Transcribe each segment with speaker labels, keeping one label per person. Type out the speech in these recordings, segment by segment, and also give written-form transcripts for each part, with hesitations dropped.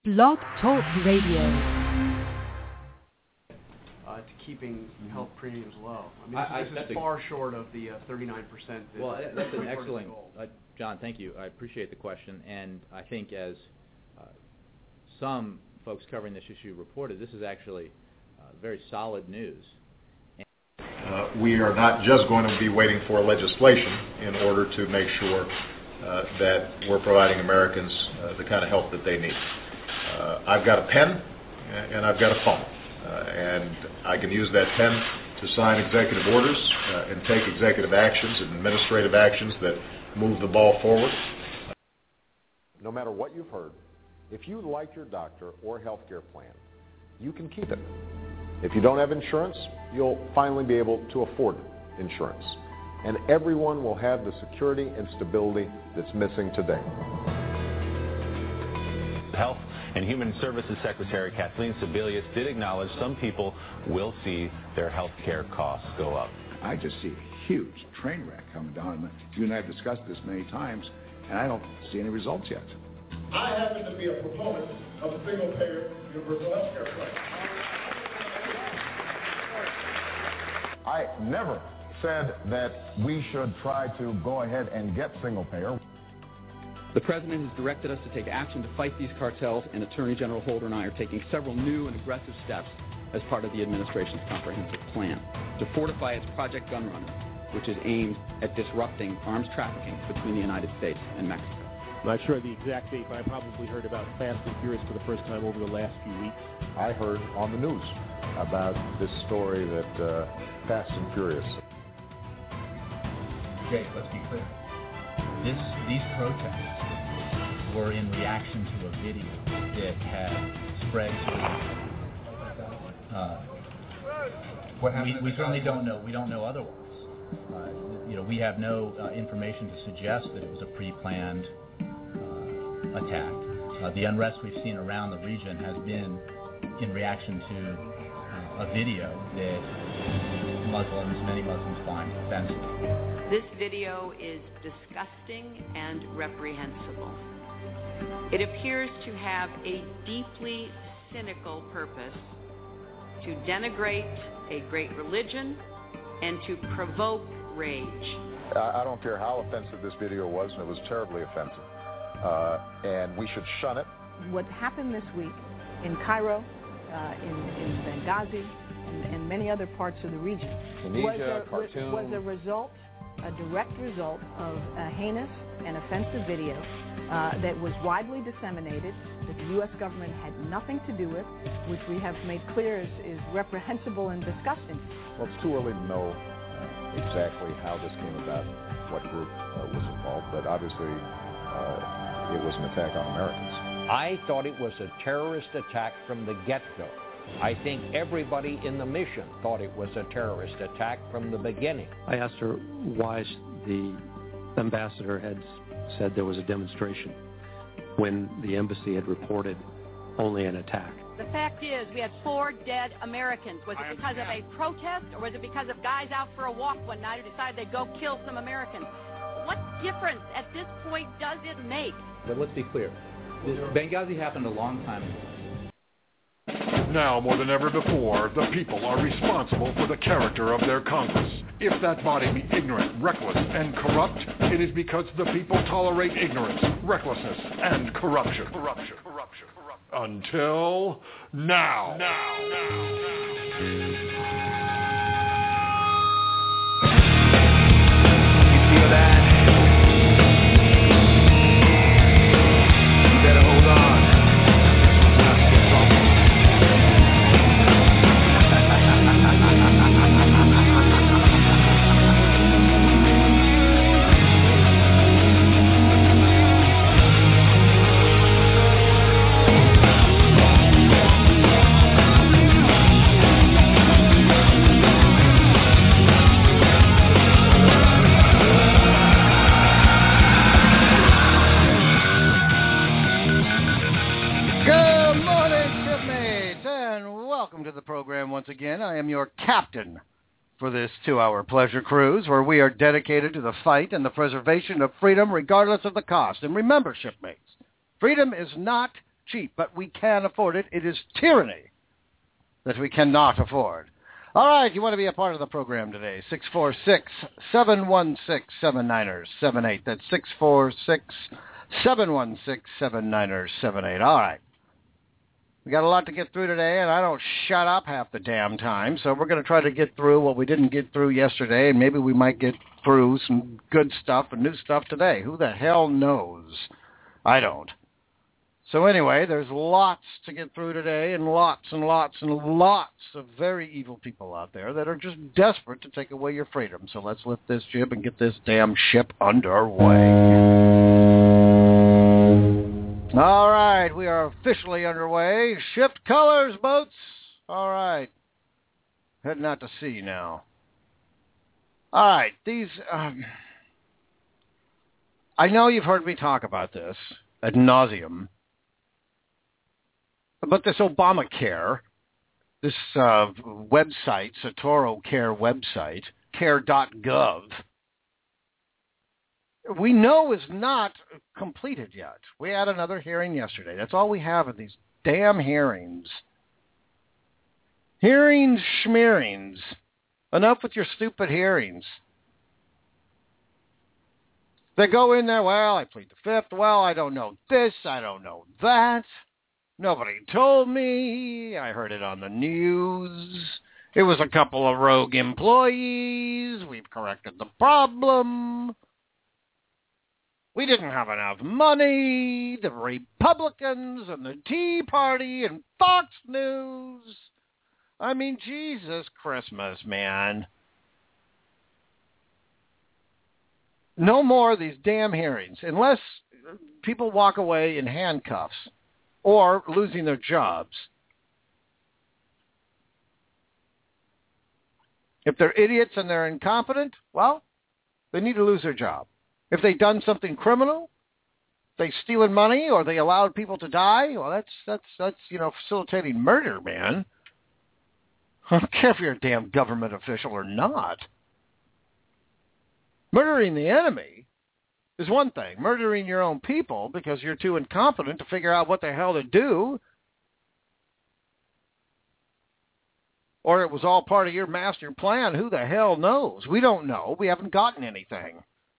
Speaker 1: Blog Talk Radio.
Speaker 2: To keeping health premiums low. I mean, this is far short of the 39%.
Speaker 3: Well, that's an excellent, John, thank you. I appreciate the question, and I think as some folks covering this issue reported, this is actually very solid news.
Speaker 4: We are not just going to be waiting for legislation in order to make sure that we're providing Americans the kind of help that they need. I've got a pen and I've got a phone, and I can use that pen to sign executive orders and take executive actions and administrative actions that move the ball forward.
Speaker 5: No matter what you've heard, if you like your doctor or health care plan, you can keep it. If you don't have insurance, you'll finally be able to afford insurance. And everyone will have the security and stability that's missing today.
Speaker 6: Health and Human Services Secretary Kathleen Sebelius did acknowledge some people will see their health care costs go up.
Speaker 7: I just see a huge train wreck coming down. You and I have discussed this many times, and I don't see any results yet.
Speaker 8: I happen to be a proponent of a single-payer universal health care plan.
Speaker 9: I never said that we should try to go ahead and get single-payer.
Speaker 10: The President has directed us to take action to fight these cartels, and Attorney General Holder and I are taking several new and aggressive steps as part of the administration's comprehensive plan to fortify its Project Gunrunner, which is aimed at disrupting arms trafficking between the United States and Mexico.
Speaker 11: I'm not sure the exact date, but I probably heard about Fast and Furious for the first time over the last few weeks.
Speaker 5: I heard on the news about this story that Fast and Furious.
Speaker 12: Jake, let's be clear. These protests were in reaction to a video that had spread to. We certainly don't know. We don't know otherwise. We have no information to suggest that it was a pre-planned attack. The unrest we've seen around the region has been in reaction to a video that many Muslims find offensive.
Speaker 13: This video is disgusting and reprehensible. It appears to have a deeply cynical purpose to denigrate a great religion and to provoke rage.
Speaker 5: I don't care how offensive this video was, and it was terribly offensive. And we should shun it.
Speaker 14: What happened this week in Cairo, in Benghazi, and many other parts of the region was a direct result of a heinous and offensive video that was widely disseminated, that the U.S. government had nothing to do with, which we have made clear is reprehensible and disgusting.
Speaker 5: Well, it's too early to know exactly how this came about, what group was involved, but obviously it was an attack on Americans.
Speaker 15: I thought it was a terrorist attack from the get-go. I think everybody in the mission thought it was a terrorist attack from the beginning.
Speaker 16: I asked her why the ambassador had said there was a demonstration when the embassy had reported only an attack.
Speaker 17: The fact is, we had 4 dead Americans. Was it because of a protest, or was it because of guys out for a walk one night who decided they'd go kill some Americans? What difference at this point does it make?
Speaker 3: But let's be clear. Benghazi happened a long time ago.
Speaker 18: Now more than ever before, the people are responsible for the character of their Congress. If that body be ignorant, reckless, and corrupt, it is because the people tolerate ignorance, recklessness, and corruption. Until now.
Speaker 19: You feel that? You better hold on.
Speaker 20: Once again, I am your captain for this 2-hour pleasure cruise where we are dedicated to the fight and the preservation of freedom regardless of the cost. And remember, shipmates, freedom is not cheap, but we can afford it. It is tyranny that we cannot afford. All right, you want to be a part of the program today, 646-716-7978. That's 646-716-7978. All right. We got a lot to get through today, and I don't shut up half the damn time, so we're going to try to get through what we didn't get through yesterday, and maybe we might get through some good stuff and new stuff today. Who the hell knows? I don't. So anyway, there's lots to get through today, and lots and lots and lots of very evil people out there that are just desperate to take away your freedom. So let's lift this jib and get this damn ship underway. All right, we are officially underway. Shift colors, boats. All right. Heading out to sea now. All right, these... I know you've heard me talk about this ad nauseum. But this Obamacare, this website, Satoro Care website, care.gov, we know is not completed yet. We had another hearing yesterday. That's all we have of these damn hearings. Hearings, schmearings. Enough with your stupid hearings. They go in there, well, I plead the fifth. Well, I don't know this. I don't know that. Nobody told me. I heard it on the news. It was a couple of rogue employees. We've corrected the problem. We didn't have enough money. The Republicans and the Tea Party and Fox News. I mean, Jesus Christmas, man. No more of these damn hearings, unless people walk away in handcuffs or losing their jobs. If they're idiots and they're incompetent, well, they need to lose their job. If they've done something criminal, they stealing money or they allowed people to die, well, that's facilitating murder, man. I don't care if you're a damn government official or not. Murdering the enemy is one thing. Murdering your own people because you're too incompetent to figure out what the hell to do, or it was all part of your master plan, who the hell knows? We don't know. We haven't gotten anything.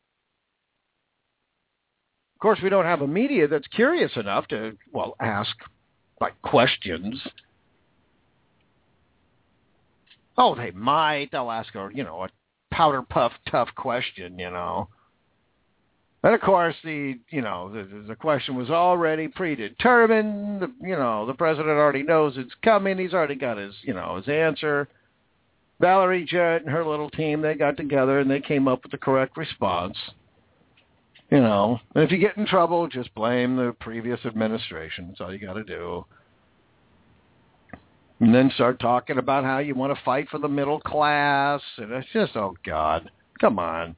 Speaker 20: Of course, we don't have a media that's curious enough to, ask, questions. Oh, they might. They'll ask a powder puff tough question, And of course, the question was already predetermined. The president already knows it's coming. He's already got his answer. Valerie Jarrett and her little team, they got together and they came up with the correct response. And if you get in trouble, just blame the previous administration. That's all you got to do. And then start talking about how you want to fight for the middle class. And it's just, oh, God, come on.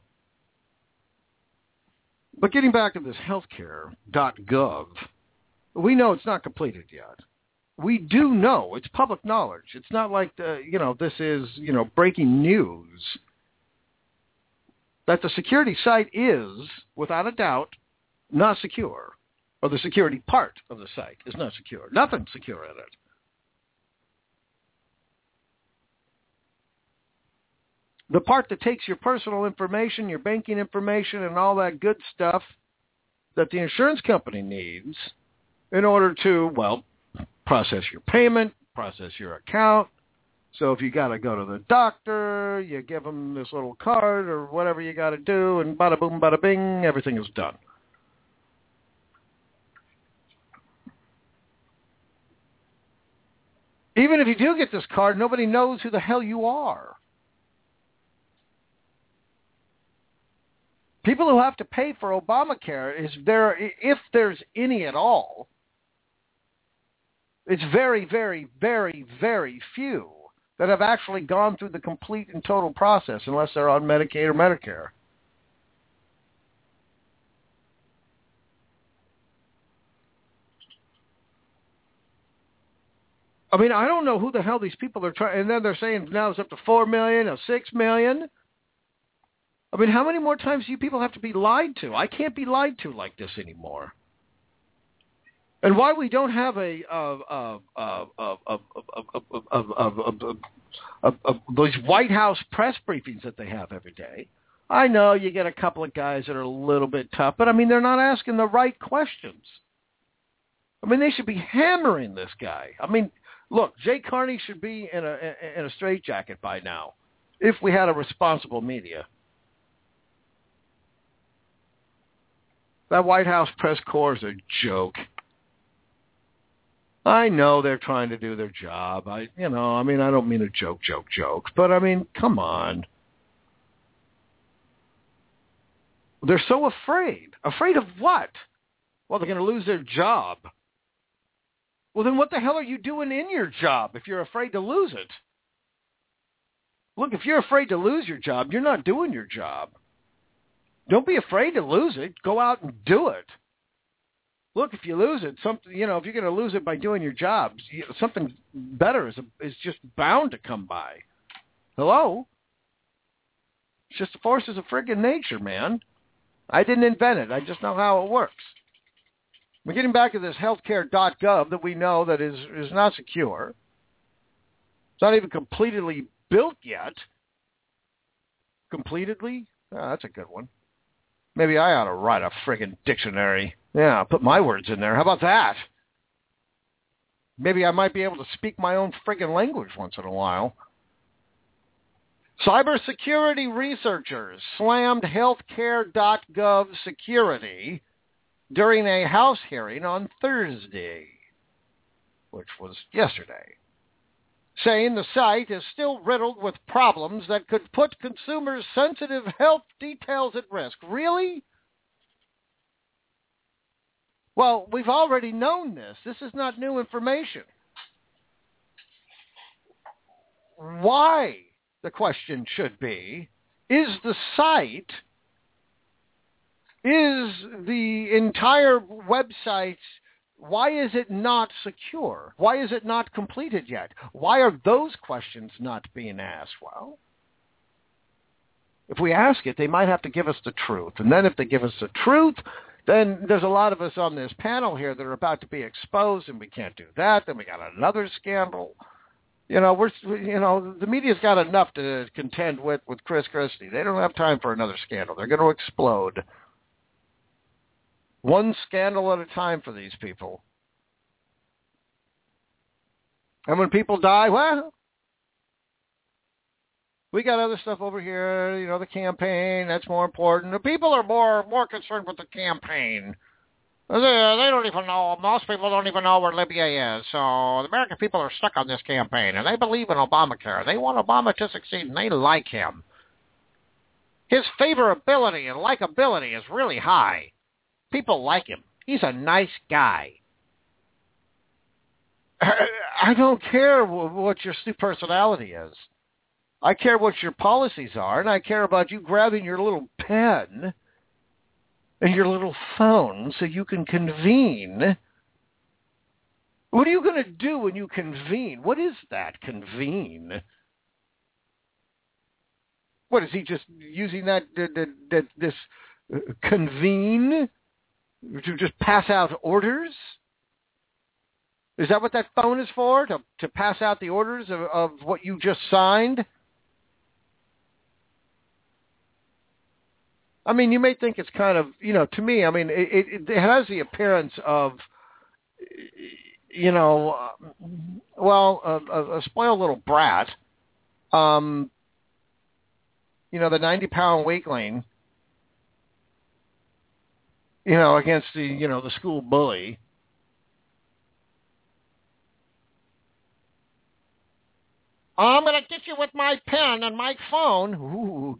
Speaker 20: But getting back to this healthcare.gov, we know it's not completed yet. We do know. It's public knowledge. It's not like, this is, breaking news. That the security site is, without a doubt, not secure. Or the security part of the site is not secure. Nothing's secure in it. The part that takes your personal information, your banking information, and all that good stuff that the insurance company needs in order to, process your payment, process your account. So if you got to go to the doctor, you give them this little card or whatever you got to do, and bada boom, bada bing, everything is done. Even if you do get this card, nobody knows who the hell you are. People who have to pay for Obamacare, if there's any at all, it's very, very, very, very few that have actually gone through the complete and total process unless they're on Medicaid or Medicare. I mean, I don't know who the hell these people are trying, and then they're saying now it's up to 4 million or 6 million. I mean, how many more times do you people have to be lied to? I can't be lied to like this anymore. And why we don't have those White House press briefings that they have every day. I know you get a couple of guys that are a little bit tough, but I mean, they're not asking the right questions. I mean, they should be hammering this guy. I mean, look, Jay Carney should be in a straitjacket by now if we had a responsible media. That White House press corps is a joke. I know they're trying to do their job. I don't mean a joke, but I mean, come on. They're so afraid. Afraid of what? Well, they're going to lose their job. Well, then what the hell are you doing in your job if you're afraid to lose it? Look, if you're afraid to lose your job, you're not doing your job. Don't be afraid to lose it. Go out and do it. Look, if you lose it, if you're going to lose it by doing your job, something better is just bound to come by. Hello? It's just the forces of friggin' nature, man. I didn't invent it. I just know how it works. We're getting back to this healthcare.gov that we know that is not secure. It's not even completely built yet. Completely? Oh, that's a good one. Maybe I ought to write a friggin' dictionary. Yeah, I'll put my words in there. How about that? Maybe I might be able to speak my own friggin' language once in a while. Cybersecurity researchers slammed healthcare.gov security during a House hearing on Thursday, which was yesterday, saying the site is still riddled with problems that could put consumers' sensitive health details at risk. Really? Well, we've already known this. This is not new information. Why, the question should be, is the entire website, why is it not secure? Why is it not completed yet? Why are those questions not being asked? Well, if we ask it, they might have to give us the truth. And then if they give us the truth, then there's a lot of us on this panel here that are about to be exposed, and we can't do that. Then we got another scandal. The media's got enough to contend with Chris Christie. They don't have time for another scandal. They're going to explode. One scandal at a time for these people. And when people die, well, we got other stuff over here, the campaign, that's more important. The people are more concerned with the campaign. They don't even know, most people don't even know where Libya is. So the American people are stuck on this campaign, and they believe in Obamacare. They want Obama to succeed, and they like him. His favorability and likability is really high. People like him. He's a nice guy. I don't care what your personality is. I care what your policies are, and I care about you grabbing your little pen and your little phone so you can convene. What are you going to do when you convene? What is that, convene? What, is he just using this convene to just pass out orders? Is that what that phone is for, to pass out the orders of what you just signed? I mean, you may think it's kind of, to me, I mean, it has the appearance of, a spoiled little brat. The 90-pound weakling, against the school bully. I'm going to get you with my pen and my phone. Ooh,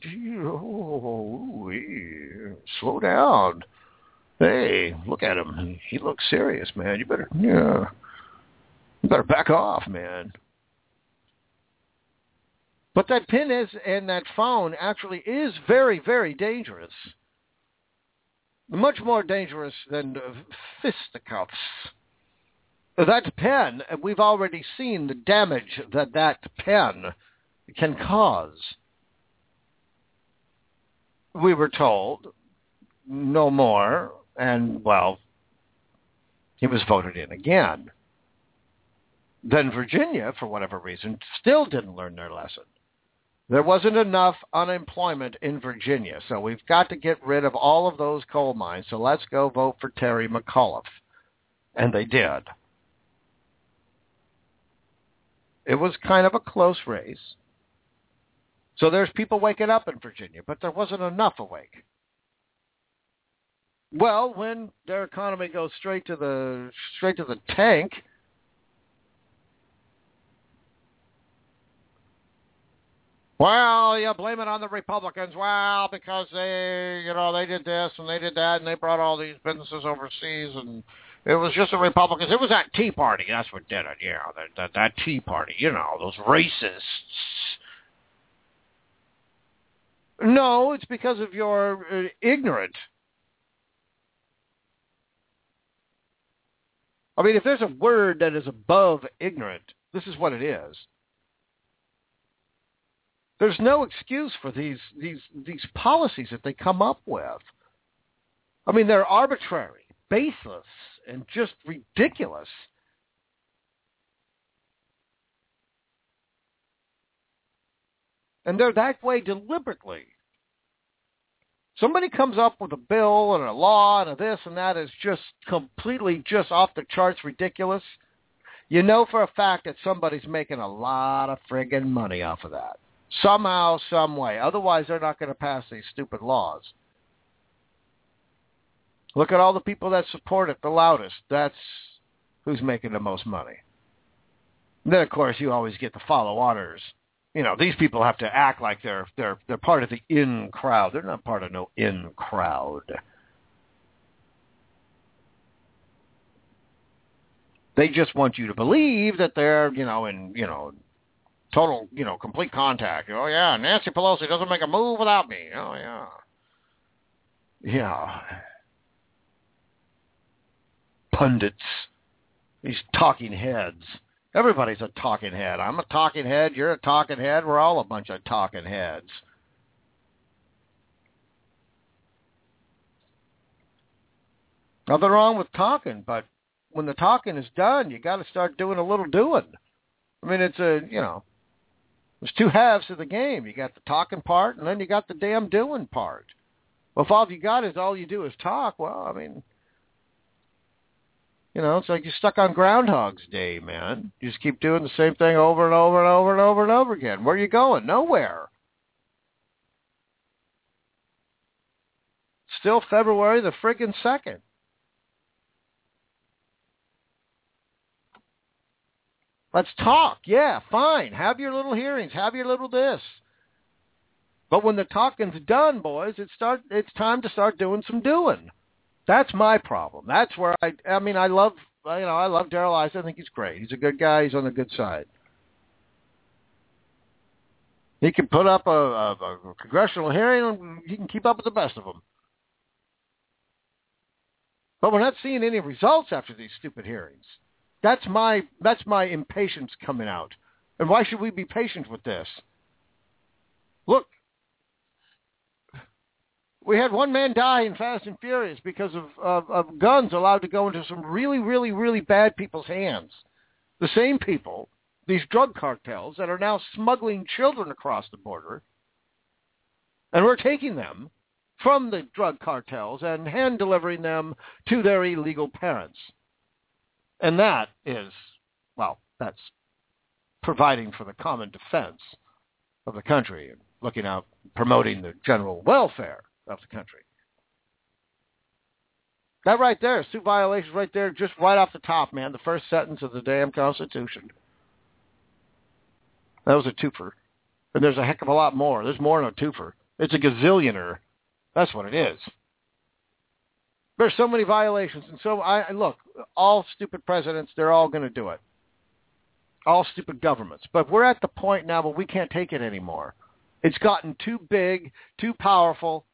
Speaker 20: slow down. Hey, look at him. He looks serious, man. You better back off, man. But that pen and that phone actually is very, very dangerous. Much more dangerous than fisticuffs. That pen, we've already seen the damage that pen can cause. We were told no more, and, He was voted in again. Then Virginia, for whatever reason, still didn't learn their lesson. There wasn't enough unemployment in Virginia, so we've got to get rid of all of those coal mines, so let's go vote for Terry McAuliffe. And they did. It was kind of a close race. So there's people waking up in Virginia, but there wasn't enough awake. Well, when their economy goes straight to the tank, well, you blame it on the Republicans. Well, because they did this and they did that and they brought all these businesses overseas and it was just the Republicans. It was that Tea Party. That's what did it. Yeah, that Tea Party. Those racists. No, it's because of your ignorant. I mean, if there's a word that is above ignorant, this is what it is. There's no excuse for these policies that they come up with. I mean, they're arbitrary, baseless, and just ridiculous. And they're that way deliberately. Somebody comes up with a bill and a law and a this and that is just completely just off the charts ridiculous. You know for a fact that somebody's making a lot of friggin' money off of that. Somehow, some way. Otherwise, they're not going to pass these stupid laws. Look at all the people that support it the loudest. That's who's making the most money. And then, of course, you always get the follow-oners. These people have to act like they're part of the in crowd. They're not part of no in crowd. They just want you to believe that they're, in total, complete contact. Oh, yeah, Nancy Pelosi doesn't make a move without me. Oh, yeah. Yeah. Pundits. These talking heads. Everybody's a talking head. I'm a talking head. You're a talking head. We're all a bunch of talking heads. Nothing wrong with talking, but when the talking is done, you got to start doing a little doing. I mean, there's two halves of the game. You got the talking part, and then you got the damn doing part. Well, if all you got is all you do is talk, well, I mean, it's like you're stuck on Groundhog's Day, man. You just keep doing the same thing over and over and over and over and over again. Where are you going? Nowhere. Still February the friggin' 2nd. Let's talk. Yeah, fine. Have your little hearings. Have your little this. But when the talking's done, boys, it's time to start doing some doing. That's my problem. That's where I love Darrell Issa. I think he's great. He's a good guy. He's on the good side. He can put up a congressional hearing and he can keep up with the best of them. But we're not seeing any results after these stupid hearings. That's my impatience coming out. And why should we be patient with this? Look, we had one man die in Fast and Furious because of guns allowed to go into some really, really, really bad people's hands. The same people, these drug cartels that are now smuggling children across the border, and we're taking them from the drug cartels and hand-delivering them to their illegal parents. And that is, that's providing for the common defense of the country and looking out, promoting the general welfare of the country. That right there, two violations right there, just right off the top, man. The first sentence of the damn Constitution. That was a twofer. And there's a heck of a lot more. There's more than a twofer. It's a gazillionaire. That's what it is. There's so many violations. And so, look, all stupid presidents, they're all going to do it. All stupid governments. But we're at the point now where we can't take it anymore. It's gotten too big, too powerful.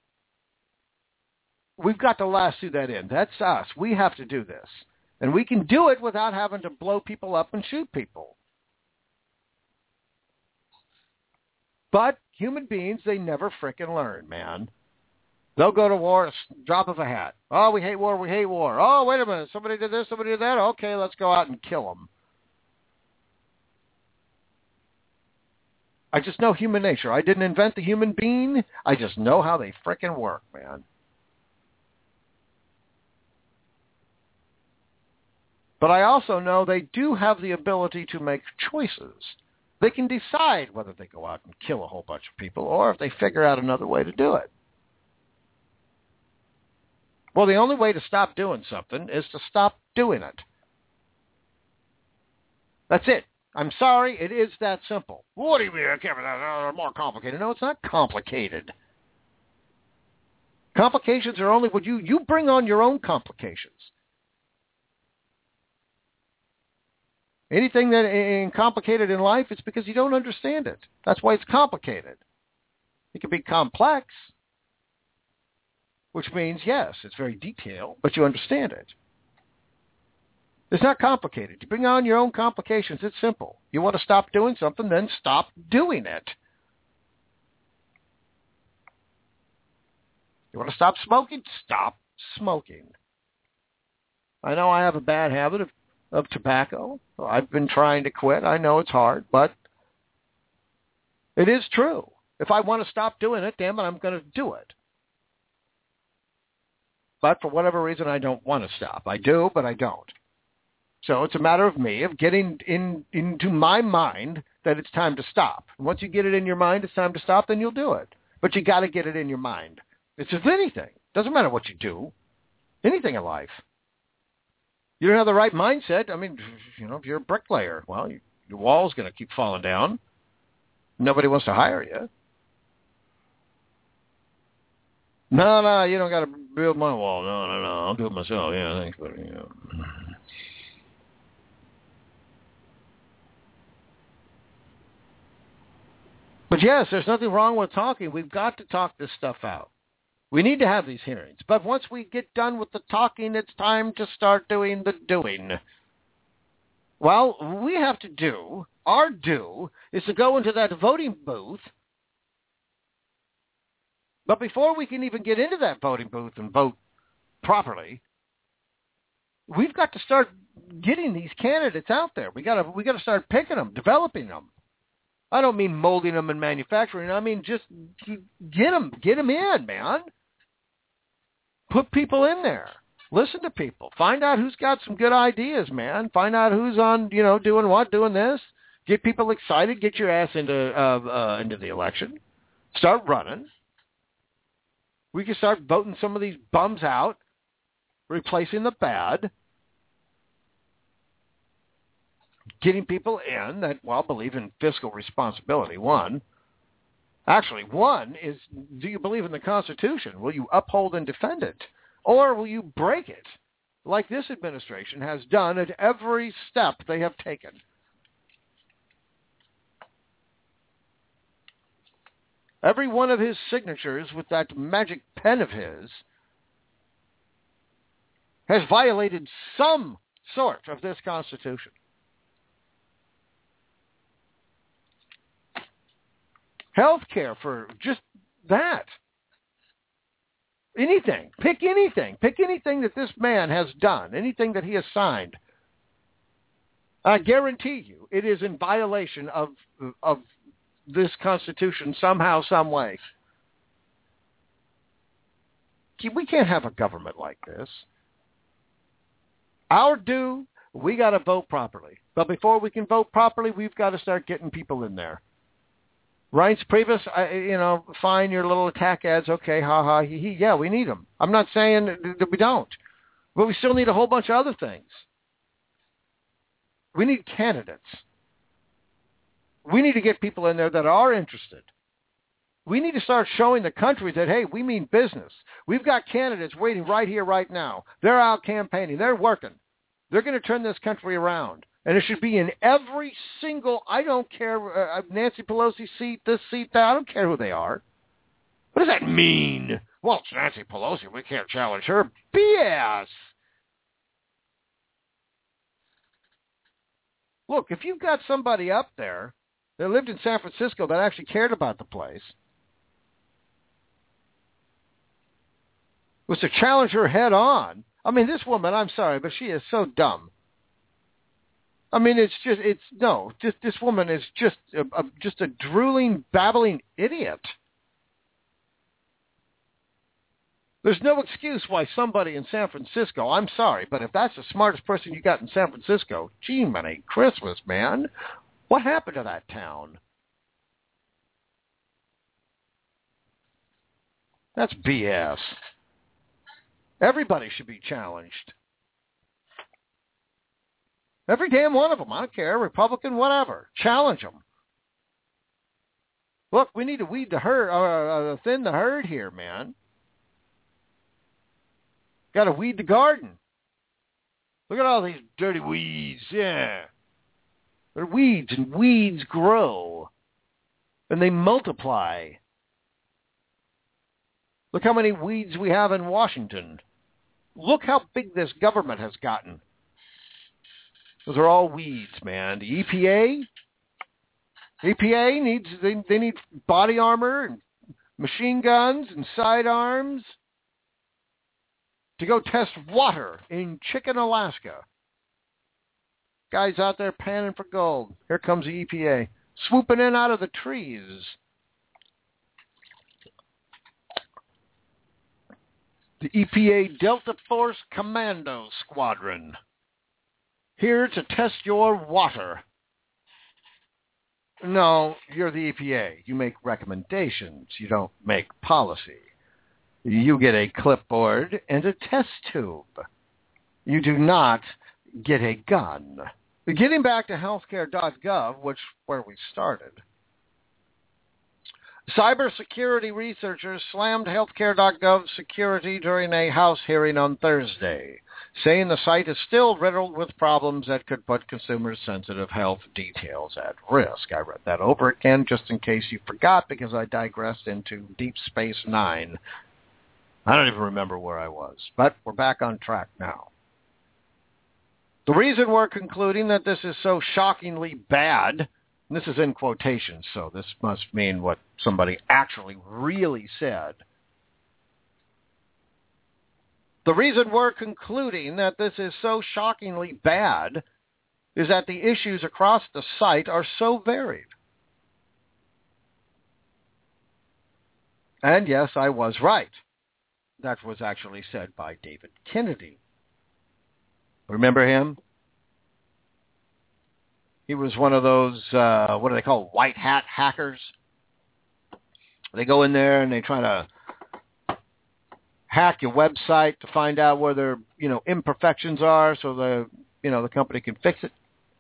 Speaker 20: We've got to lasso that in. That's us. We have to do this. And we can do it without having to blow people up and shoot people. But human beings, they never frickin' learn, man. They'll go to war at a drop of a hat. Oh, we hate war, we hate war. Oh, wait a minute, somebody did this, somebody did that. Okay, let's go out and kill them. I just know human nature. I didn't invent the human being. I just know how they frickin' work, man. But I also know they do have the ability to make choices. They can decide whether they go out and kill a whole bunch of people or if they figure out another way to do it. Well, the only way to stop doing something is to stop doing it. That's it. I'm sorry, it is that simple. What do you mean? I can't be that more complicated. No, it's not complicated. Complications are only what you bring on your own complications. Anything that is complicated in life, it's because you don't understand it. That's why it's complicated. It can be complex, which means, yes, it's very detailed, but you understand it. It's not complicated. You bring on your own complications. It's simple. You want to stop doing something, then stop doing it. You want to stop smoking? Stop smoking. I know I have a bad habit of tobacco. I've been trying to quit. I know it's hard, but it is true. If I want to stop doing it, damn it, I'm going to do it. But for whatever reason, I don't want to stop. I do, but I don't. So it's a matter of me, of getting into my mind that it's time to stop. Once you get it in your mind it's time to stop, then you'll do it. But you got to get it in your mind. It's just anything. Doesn't matter what you do. Anything in life. You don't have the right mindset. I mean, if you're a bricklayer, well, your wall's going to keep falling down. Nobody wants to hire you. No, you don't got to build my wall. No, I'll do it myself. Yeah, thanks, buddy. Yeah. But yes, there's nothing wrong with talking. We've got to talk this stuff out. We need to have these hearings. But once we get done with the talking, it's time to start doing the doing. Well, we have to do, our do, is to go into that voting booth. But before we can even get into that voting booth and vote properly, we've got to start getting these candidates out there. We got to start picking them, developing them. I don't mean molding them and manufacturing. I mean just get them in, man. Put people in there. Listen to people. Find out who's got some good ideas, man. Find out who's on, doing what, doing this. Get people excited. Get your ass into the election. Start running. We can start voting some of these bums out, replacing the bad. Getting people in that, believe in fiscal responsibility, one. Actually, one is, do you believe in the Constitution? Will you uphold and defend it? Or will you break it, like this administration has done at every step they have taken? Every one of his signatures with that magic pen of his has violated some sort of this Constitution. Health care for just that. Anything. Pick anything. Pick anything that this man has done, anything that he has signed. I guarantee you it is in violation of this Constitution somehow, some way. We can't have a government like this. Our due, we got to vote properly. But before we can vote properly, we've got to start getting people in there. Reince Priebus, fine, your little attack ads, okay, ha, he, yeah, we need them. I'm not saying that we don't, but we still need a whole bunch of other things. We need candidates. We need to get people in there that are interested. We need to start showing the country that, hey, we mean business. We've got candidates waiting right here, right now. They're out campaigning. They're working. They're going to turn this country around. And it should be in every single, I don't care, Nancy Pelosi seat, this seat, that, I don't care who they are. What does that mean? Well, it's Nancy Pelosi. We can't challenge her. BS. Look, if you've got somebody up there that lived in San Francisco that actually cared about the place, was to challenge her head on. I mean, this woman, I'm sorry, but she is so dumb. I mean, this woman is just a drooling, babbling idiot. There's no excuse why somebody in San Francisco, I'm sorry, but if that's the smartest person you got in San Francisco, gee, many Christmas, man. What happened to that town? That's BS. Everybody should be challenged. Every damn one of them. I don't care, Republican, whatever. Challenge them. Look, we need to weed the herd, thin the herd here, man. Got to weed the garden. Look at all these dirty weeds. Yeah. They're weeds, and weeds grow. And they multiply. Look how many weeds we have in Washington. Look how big this government has gotten. Those are all weeds, man. The EPA needs, they need body armor and machine guns and sidearms to go test water in Chicken, Alaska. Guys out there panning for gold. Here comes the EPA, swooping in out of the trees. The EPA Delta Force Commando Squadron, here to test your water. No, you're the EPA. You make recommendations. You don't make policy. You get a clipboard and a test tube. You do not get a gun. Getting back to healthcare.gov, where we started. Cybersecurity researchers slammed healthcare.gov security during a House hearing on Thursday, saying the site is still riddled with problems that could put consumers' sensitive health details at risk. I read that over again just in case you forgot, because I digressed into Deep Space Nine. I don't even remember where I was, but we're back on track now. The reason we're concluding that this is so shockingly bad, and this is in quotations, so this must mean what somebody actually really said. The reason we're concluding that this is so shockingly bad is that the issues across the site are so varied. And yes, I was right. That was actually said by David Kennedy. Remember him? He was one of those, what do they call, white hat hackers? They go in there and they try to hack your website to find out where their, imperfections are so the company can fix it.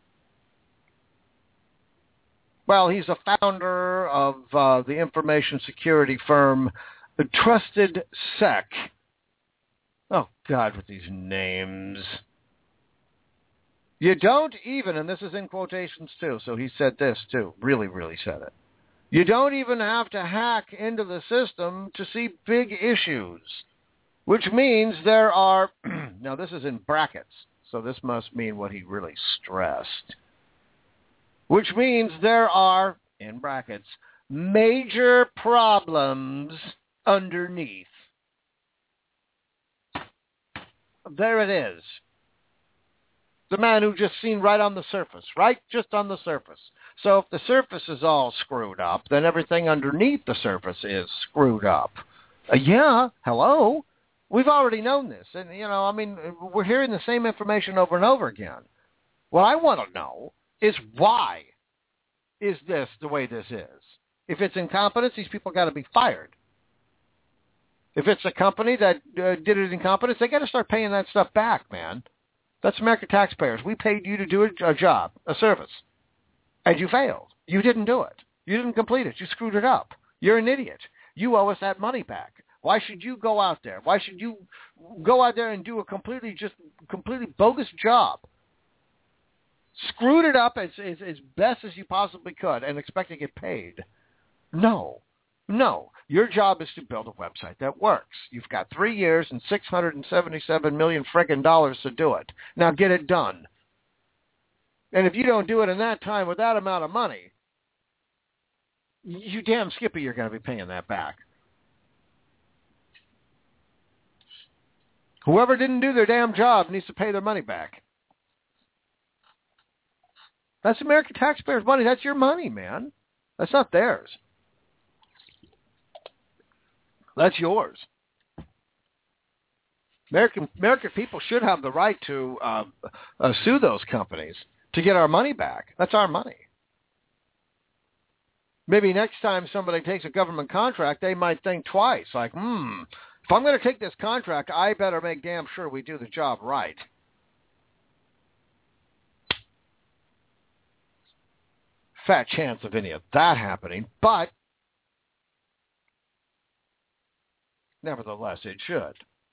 Speaker 20: Well, he's a founder of the information security firm Trusted Sec. Oh, God, with these names. You don't even, and this is in quotations too, so he said this too, really, really said it. You don't even have to hack into the system to see big issues, which means there are, now this is in brackets, so this must mean what he really stressed, which means there are, in brackets, major problems underneath. There it is. The man who just seen right on the surface, right? Just on the surface. So if the surface is all screwed up, then everything underneath the surface is screwed up. Yeah, hello? We've already known this. And, we're hearing the same information over and over again. What I want to know is why is this the way this is? If it's incompetence, these people got to be fired. If it's a company that did it in incompetence, they got to start paying that stuff back, man. That's American taxpayers. We paid you to do a job, a service, and you failed. You didn't do it. You didn't complete it. You screwed it up. You're an idiot. You owe us that money back. Why should you go out there? Why should you go out there and do a completely bogus job? Screwed it up as best as you possibly could and expect to get paid. No. Your job is to build a website that works. You've got 3 years and $677 million friggin' dollars to do it. Now get it done. And if you don't do it in that time with that amount of money, you damn skippy, you're going to be paying that back. Whoever didn't do their damn job needs to pay their money back. That's American taxpayers' money. That's your money, man. That's not theirs. That's yours. American people should have the right to sue those companies to get our money back. That's our money. Maybe next time somebody takes a government contract, they might think twice. Like, if I'm going to take this contract, I better make damn sure we do the job right. Fat chance of any of that happening, but nevertheless, it should.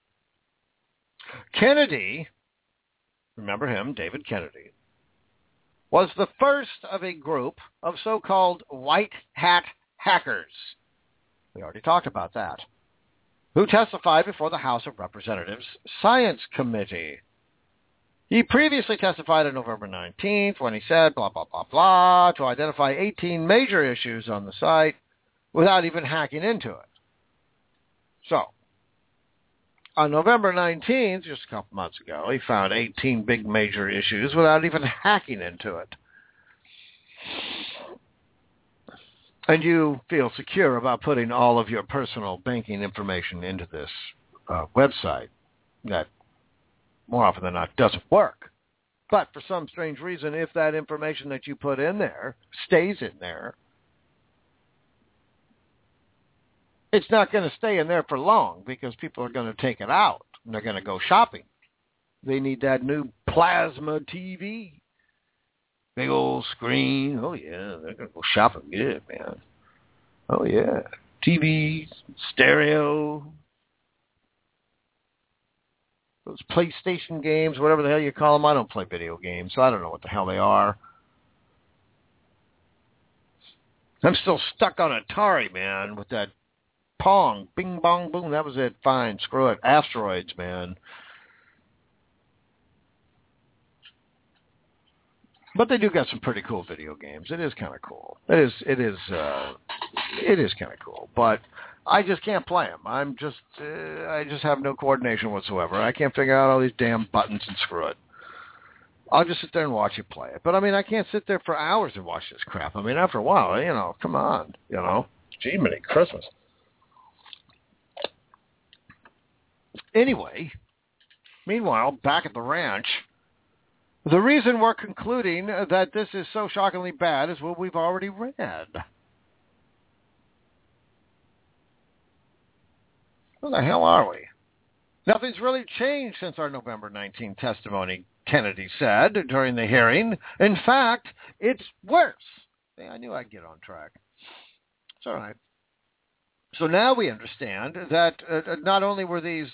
Speaker 20: Kennedy, remember him, David Kennedy, was the first of a group of so-called white hat hackers. We already talked about that. Who testified before the House of Representatives Science Committee. He previously testified on November 19th when he said, blah, blah, blah, blah, to identify 18 major issues on the site without even hacking into it. So, on November 19th, just a couple months ago, he found 18 big major issues without even hacking into it. And you feel secure about putting all of your personal banking information into this website that, more often than not, doesn't work. But for some strange reason, if that information that you put in there stays in there, it's not going to stay in there for long because people are going to take it out and they're going to go shopping. They need that new plasma TV. Big old screen. Oh, yeah, they're going to go shopping good, man. Oh, yeah. TV, stereo, those PlayStation games, whatever the hell you call them. I don't play video games, so I don't know what the hell they are. I'm still stuck on Atari, man, with that Pong, bing, bong, boom, that was it. Fine, screw it. Asteroids, man. But they do got some pretty cool video games. It is kind of cool. It is kind of cool. But I just can't play them. I just have no coordination whatsoever. I can't figure out all these damn buttons and screw it. I'll just sit there and watch you play it. But I mean, I can't sit there for hours and watch this crap. I mean, after a while, come on, Gee, many Christmas. Anyway, meanwhile, back at the ranch, the reason we're concluding that this is so shockingly bad is what we've already read. Where the hell are we? Nothing's really changed since our November 19th testimony, Kennedy said during the hearing. In fact, it's worse. I knew I'd get on track. It's all right. So now we understand that not only were these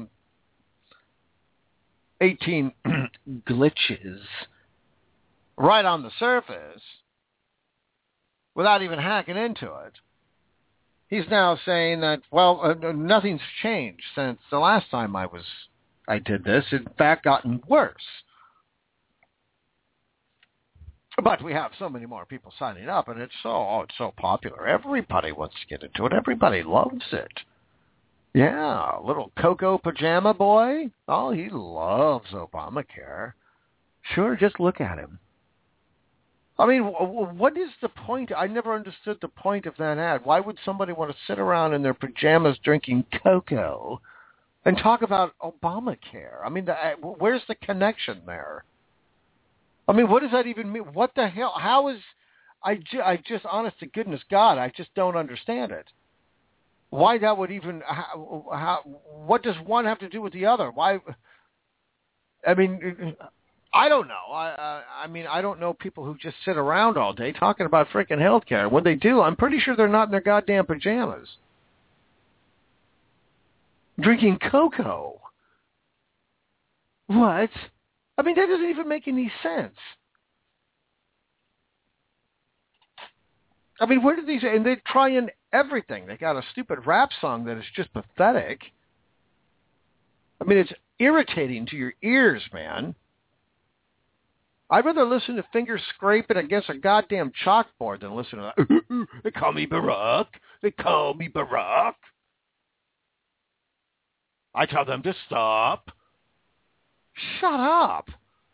Speaker 20: 18 glitches right on the surface without even hacking into it, he's now saying that, nothing's changed since the last time I did this. In fact, gotten worse. But we have so many more people signing up, and it's so popular. Everybody wants to get into it. Everybody loves it. Yeah, little Cocoa Pajama Boy. Oh, he loves Obamacare. Sure, just look at him. I mean, what is the point? I never understood the point of that ad. Why would somebody want to sit around in their pajamas drinking cocoa and talk about Obamacare? I mean, where's the connection there? I mean, what does that even mean? What the hell? How is... I just, honest to goodness God, I just don't understand it. Why that would even... what does one have to do with the other? Why... I mean, I don't know. I mean, I don't know people who just sit around all day talking about freaking healthcare. When they do, I'm pretty sure they're not in their goddamn pajamas. Drinking cocoa. What? I mean, that doesn't even make any sense. I mean, where did these... And they're trying everything. They got a stupid rap song that is just pathetic. I mean, it's irritating to your ears, man. I'd rather listen to fingers scraping against a goddamn chalkboard than listen to that. They call me Barack. They call me Barack. I tell them to stop. Shut up.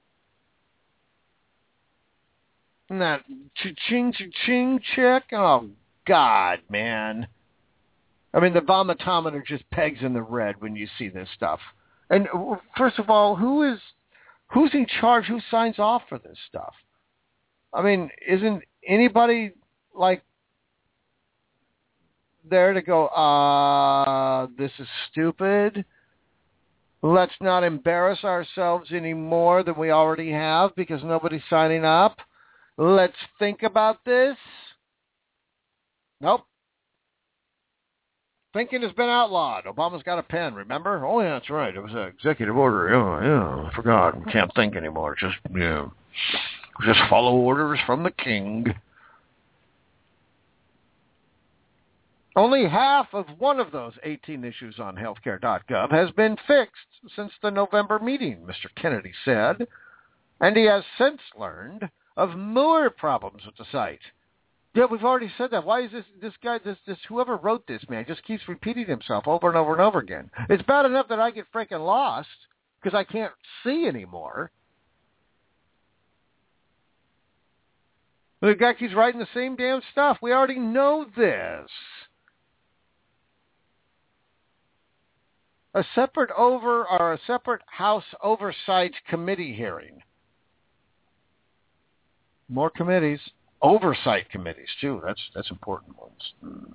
Speaker 20: And that cha-ching, cha-ching check? Oh, God, man. I mean, the vomitometer just pegs in the red when you see this stuff. And first of all, who's in charge? Who signs off for this stuff? I mean, isn't anybody, like, there to go, this is stupid. Let's not embarrass ourselves any more than we already have because nobody's signing up. Let's think about this. Nope. Thinking has been outlawed. Obama's got a pen, remember? Oh, yeah, that's right. It was an executive order. Yeah, I forgot. We can't think anymore. Just follow orders from the king. Only half of one of those 18 issues on healthcare.gov has been fixed since the November meeting, Mr. Kennedy said, and he has since learned of more problems with the site. Yeah, we've already said that. Why is this guy, whoever wrote this, man, just keeps repeating himself over and over and over again? It's bad enough that I get freaking lost because I can't see anymore. The guy keeps writing the same damn stuff. We already know this. A separate House Oversight Committee hearing. More committees. Oversight committees, too. That's important ones.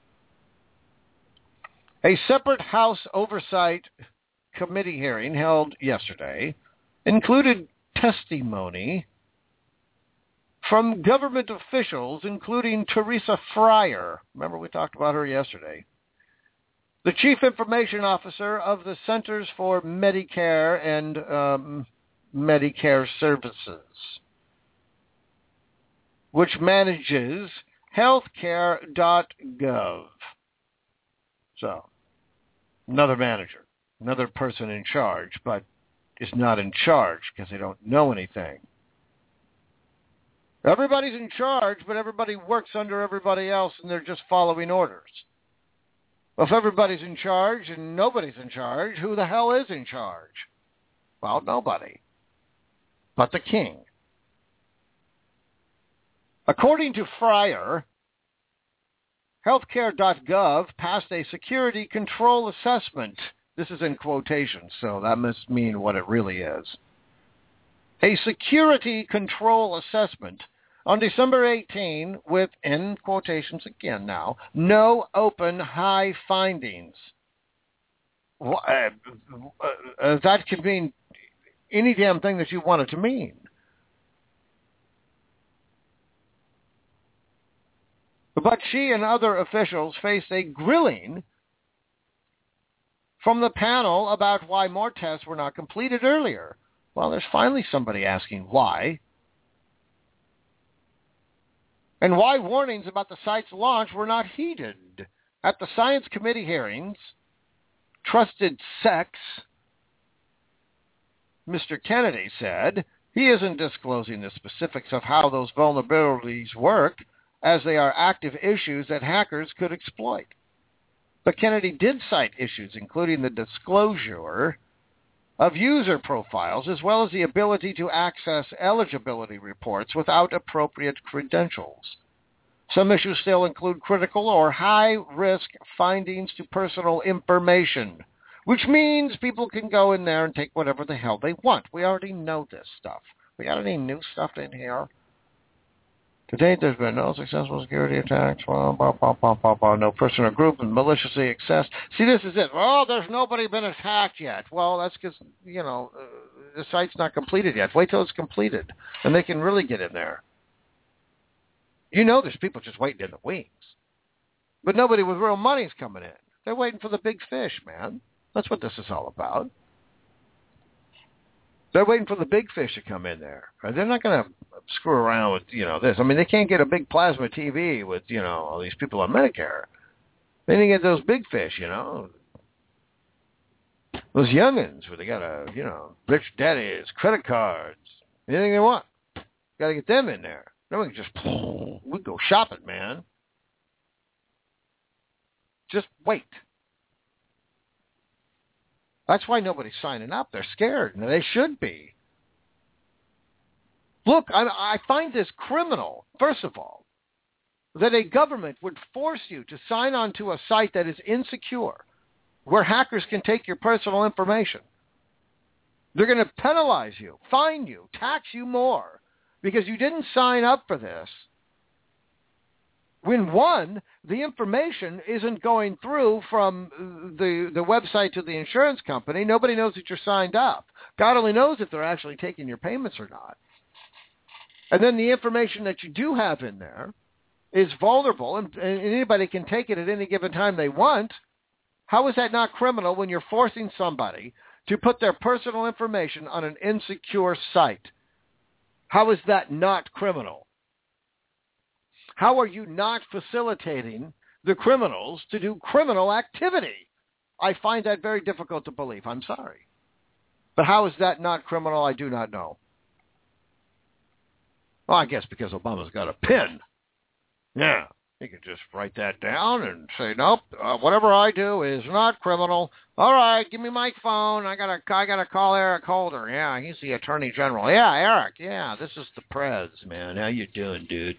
Speaker 20: A separate House Oversight Committee hearing held yesterday included testimony from government officials, including Teresa Fryer. Remember, we talked about her yesterday. The Chief Information Officer of the Centers for Medicare and Medicare Services, which manages healthcare.gov. So, another manager, another person in charge, but is not in charge because they don't know anything. Everybody's in charge, but everybody works under everybody else, and they're just following orders. Well, if everybody's in charge and nobody's in charge, who the hell is in charge? Well, nobody. But the king. According to Fryer, healthcare.gov passed a security control assessment. This is in quotations, so that must mean what it really is. A security control assessment on December 18 with, in quotations again now, no open high findings. That could mean any damn thing that you want it to mean. But she and other officials faced a grilling from the panel about why more tests were not completed earlier. Well, there's finally somebody asking why. And why warnings about the site's launch were not heeded. At the Science Committee hearings, Trusted Sex, Mr. Kennedy said he isn't disclosing the specifics of how those vulnerabilities work, as they are active issues that hackers could exploit. But Kennedy did cite issues including the disclosure of user profiles as well as the ability to access eligibility reports without appropriate credentials. Some issues still include critical or high-risk findings to personal information, which means people can go in there and take whatever the hell they want. We already know this stuff. We got any new stuff in here? To date, there's been no successful security attacks. No person or group maliciously accessed. See, this is it. Oh, there's nobody been attacked yet. Well, that's because, the site's not completed yet. Wait till it's completed, and they can really get in there. There's people just waiting in the wings. But nobody with real money's coming in. They're waiting for the big fish, man. That's what this is all about. They're waiting for the big fish to come in there. They're not going to screw around with, this. I mean, they can't get a big plasma TV with, all these people on Medicare. They didn't get those big fish, Those youngins where they got rich daddies, credit cards, anything they want. Got to get them in there. Then we can just, we go shopping, man. Just wait. That's why nobody's signing up. They're scared, and they should be. Look, I find this criminal, first of all, that a government would force you to sign on to a site that is insecure, where hackers can take your personal information. They're going to penalize you, fine you, tax you more, because you didn't sign up for this. When, one, the information isn't going through from the website to the insurance company, nobody knows that you're signed up. God only knows if they're actually taking your payments or not. And then the information that you do have in there is vulnerable, and anybody can take it at any given time they want. How is that not criminal when you're forcing somebody to put their personal information on an insecure site? How is that not criminal? How are you not facilitating the criminals to do criminal activity? I find that very difficult to believe. I'm sorry. But how is that not criminal? I do not know. Well, I guess because Obama's got a pen. Yeah, he could just write that down and say, nope, whatever I do is not criminal. All right, give me my phone. I gotta call Eric Holder. Yeah, he's the Attorney General. Yeah, Eric. Yeah, this is the Prez, man. How you doing, dude?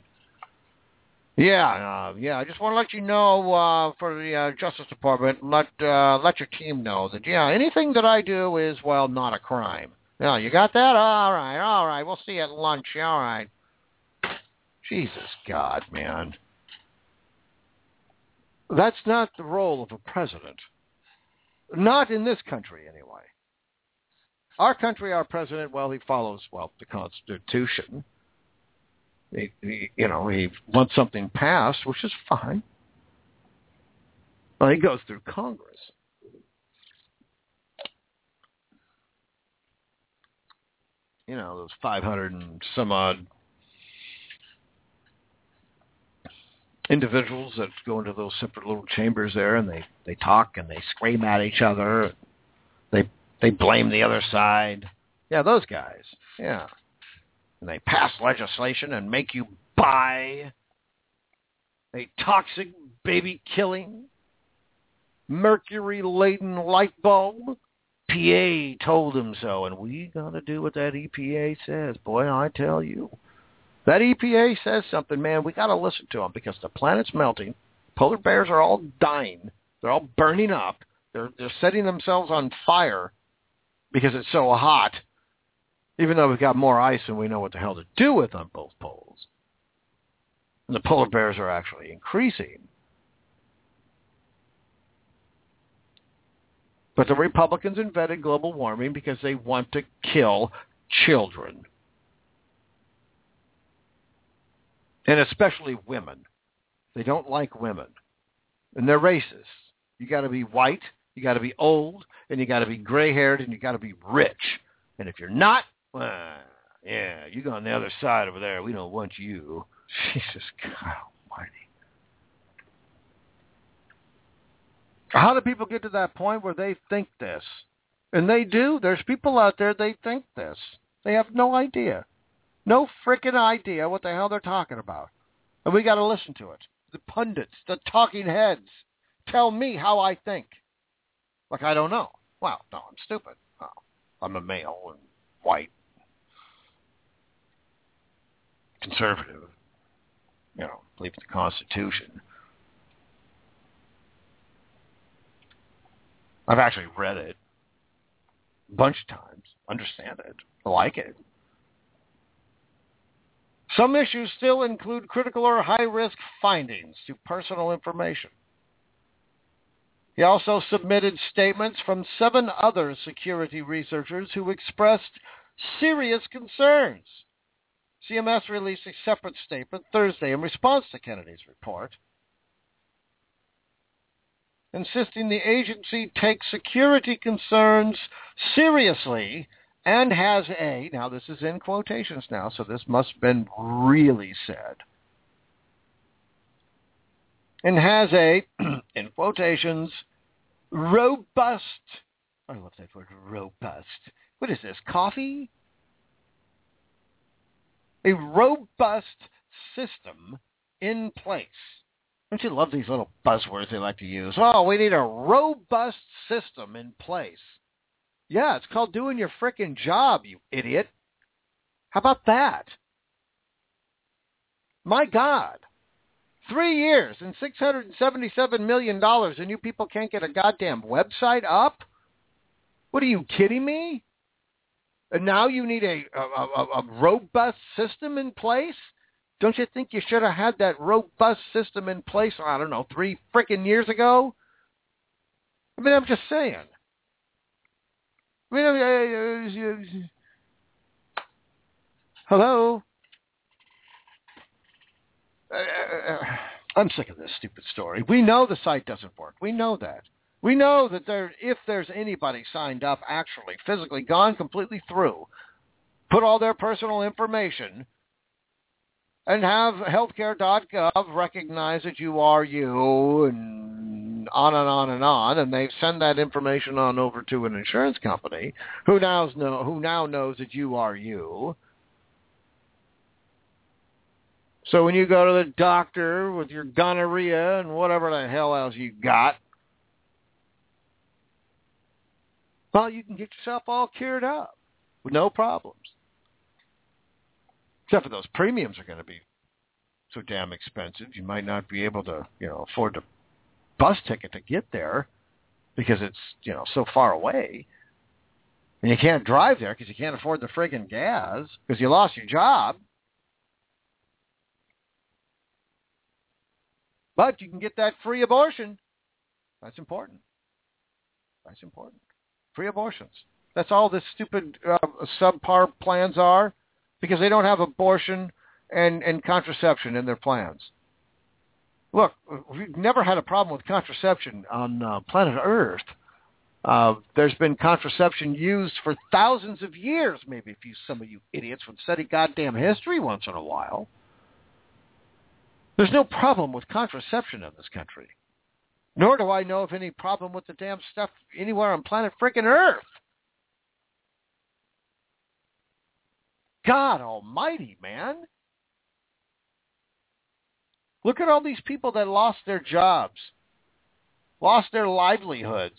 Speaker 20: Yeah. I just want to let you know for the Justice Department, let your team know that anything that I do is not a crime. Yeah, you got that? All right. We'll see you at lunch. All right. Jesus God, man. That's not the role of a president. Not in this country, anyway. Our country, our president, he follows the Constitution. He wants something passed, which is fine. Well, he goes through Congress. Those 500 and some odd individuals that go into those separate little chambers there, and they talk and they scream at each other. They blame the other side. Yeah, those guys. Yeah. And they pass legislation and make you buy a toxic baby-killing, mercury-laden light bulb. EPA told them so, and we got to do what that EPA says. Boy, I tell you. That EPA says something, man. We got to listen to them because the planet's melting. Polar bears are all dying. They're all burning up. They're setting themselves on fire because it's so hot, even though we've got more ice and we know what the hell to do with on both poles. And the polar bears are actually increasing. But the Republicans invented global warming because they want to kill children. And especially women. They don't like women. And they're racist. You got to be white, you got to be old, and you got to be gray-haired, and you got to be rich. And if you're not, you go on the other side over there. We don't want you. Jesus God almighty. How do people get to that point where they think this? And they do. There's people out there, they think this. They have no idea. No frickin' idea what the hell they're talking about. And we got to listen to it. The pundits, the talking heads, tell me how I think. Like I don't know. Well, no, I'm stupid. Oh, I'm a male and white. Conservative. Believe in the Constitution. I've actually read it a bunch of times, understand it, like it. Some issues still include critical or high-risk findings to personal information. He also submitted statements from 7 other security researchers who expressed serious concerns. CMS released a separate statement Thursday in response to Kennedy's report, insisting the agency takes security concerns seriously and has a, now this is in quotations now, so this must have been really said, and has a, in quotations, robust, I love that word, robust. What is this, coffee? A robust system in place. Don't you love these little buzzwords they like to use? Oh, we need a robust system in place. Yeah, it's called doing your frickin' job, you idiot. How about that? My God. 3 years and $677 million, and you people can't get a goddamn website up? What are you kidding me? And now you need a robust system in place? Don't you think you should have had that robust system in place, I don't know, 3 frickin' years ago? I mean, I'm just saying. Hello? I'm sick of this stupid story. We know the site doesn't work. We know that. We know that if there's anybody signed up, actually, physically gone completely through, put all their personal information, and have healthcare.gov recognize that you are you, and on and on and on, and they send that information on over to an insurance company who now knows that you are you. So when you go to the doctor with your gonorrhea and whatever the hell else you got, well, you can get yourself all cured up with no problems. Except for those premiums are going to be so damn expensive. You might not be able to, afford the bus ticket to get there because it's, so far away. And you can't drive there because you can't afford the friggin' gas because you lost your job. But you can get that free abortion. That's important. That's important. Free abortions. That's all this stupid subpar plans are, because they don't have abortion and contraception in their plans. Look, we've never had a problem with contraception on planet Earth. There's been contraception used for thousands of years, maybe if some of you idiots would study goddamn history once in a while. There's no problem with contraception in this country. Nor do I know of any problem with the damn stuff anywhere on planet frickin' Earth. God almighty, man. Look at all these people that lost their jobs, lost their livelihoods,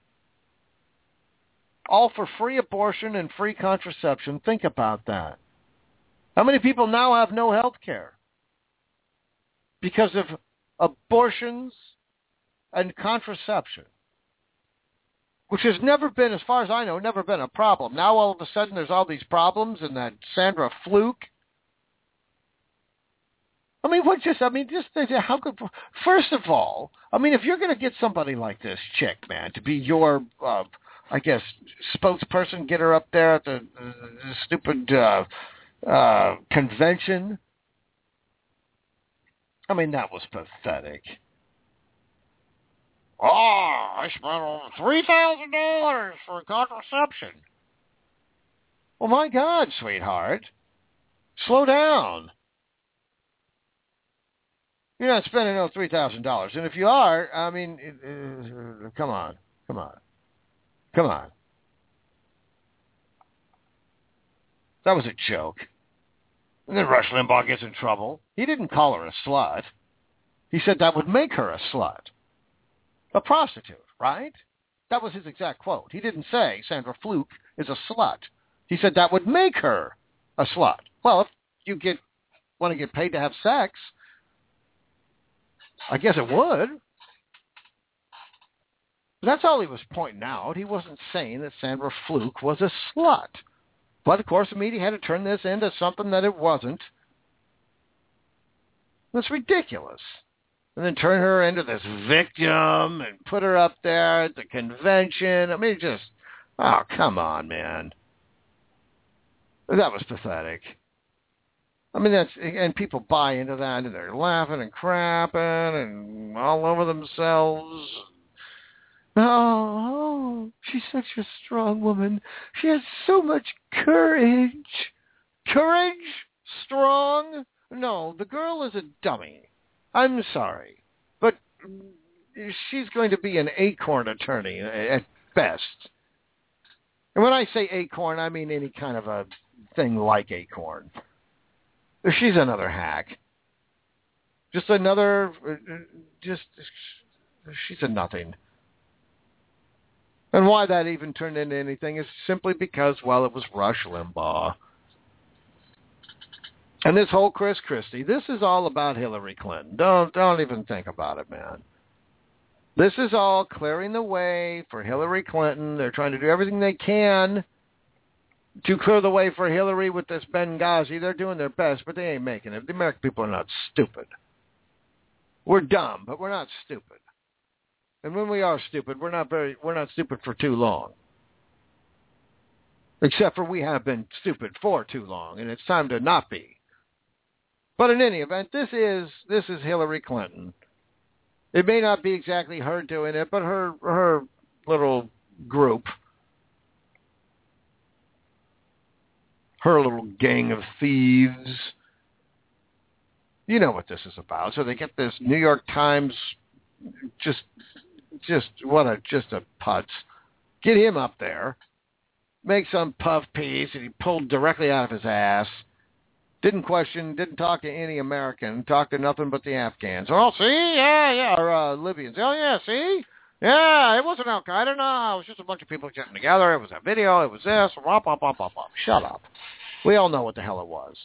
Speaker 20: all for free abortion and free contraception. Think about that. How many people now have no health care because of abortions and contraception, which has never been, as far as I know, never been a problem. Now all of a sudden there's all these problems, and that Sandra Fluke. I mean, how could, first of all, I mean, if you're going to get somebody like this chick, man, to be your, I guess, spokesperson, get her up there at the stupid convention. I mean, that was pathetic. Oh, I spent over $3,000 for contraception. Well, my God, sweetheart. Slow down. You're not spending no $3,000. And if you are, I mean, come on. That was a joke. And then Rush Limbaugh gets in trouble. He didn't call her a slut. He said that would make her a slut. A prostitute, right? That was his exact quote. He didn't say Sandra Fluke is a slut. He said that would make her a slut. Well, if you want to get paid to have sex, I guess it would. But that's all he was pointing out. He wasn't saying that Sandra Fluke was a slut. But, of course, the media had to turn this into something that it wasn't. That's ridiculous. And then turn her into this victim and put her up there at the convention. I mean, oh, come on, man. That was pathetic. I mean, and people buy into that, and they're laughing and crapping and all over themselves. Oh, she's such a strong woman. She has so much courage. Courage? Strong? No, the girl is a dummy. I'm sorry, but she's going to be an acorn attorney at best. And when I say acorn, I mean any kind of a thing like acorn. She's another hack. She's a nothing. And why that even turned into anything is simply because, well, it was Rush Limbaugh. And this whole Chris Christie, this is all about Hillary Clinton. Don't even think about it, man. This is all clearing the way for Hillary Clinton. They're trying to do everything they can to clear the way for Hillary with this Benghazi. They're doing their best, but they ain't making it. The American people are not stupid. We're dumb, but we're not stupid. And when we are stupid, we're not stupid for too long. Except for we have been stupid for too long, and it's time to not be. But in any event, this is Hillary Clinton. It may not be exactly her doing it, but her little group, her little gang of thieves. You know what this is about. So they get this New York Times, just a putz. Get him up there, make some puff piece that he pulled directly out of his ass. Didn't question, didn't talk to any American, talked to nothing but the Afghans. Oh, see? Yeah, or Libyans. Oh, yeah, see? Yeah, it wasn't Al-Qaeda, no. It was just a bunch of people getting together. It was a video. It was this. Shut up. We all know what the hell it was.